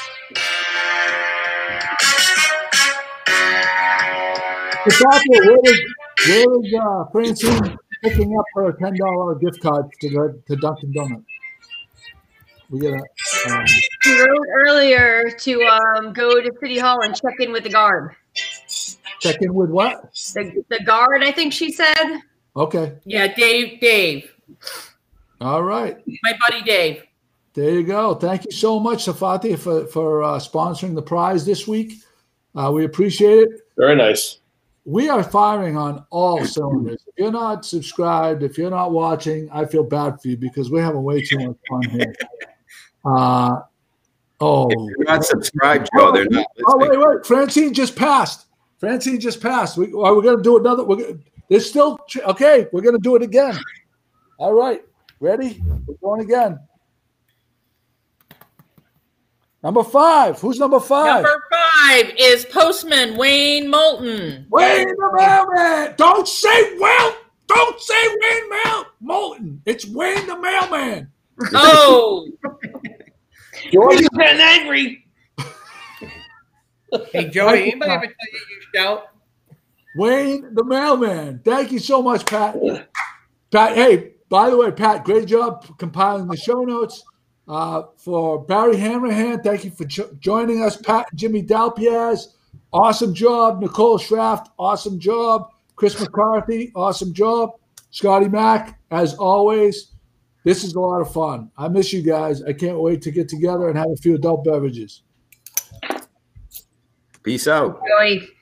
Where is Francine picking up her $10 gift card to Dunkin' Donuts? We get a. She wrote earlier to go to City Hall and check in with the guard. Check in with what? The guard, I think she said. Okay. Yeah, Dave. All right. My buddy Dave. There you go. Thank you so much, Safati, for sponsoring the prize this week. We appreciate it. Very nice. We are firing on all cylinders. If you're not subscribed, if you're not watching, I feel bad for you because we're having way too much fun here. If you're not subscribed, Joe, they're not listening. Wait. Francine just passed. We're going to do another. There's still – okay, we're going to do it again. All right. Ready? We're going again. Number 5. Who's number 5? Number 5 is Postman Wayne Moulton. Wayne the mailman. Don't say Wayne Moulton. It's Wayne the mailman. Oh. Joey's getting angry. Hey, Joey, anybody ever tell you shout? Wayne the mailman. Thank you so much, Pat. Pat, hey, by the way, Pat, great job compiling the show notes. For Barry Hanrahan, thank you for joining us. Pat and Jimmy Dalpiaz, awesome job. Nicole Schraft, awesome job. Chris McCarthy, awesome job. Scotty Mack, as always, this is a lot of fun. I miss you guys. I can't wait to get together and have a few adult beverages. Peace out. Joey.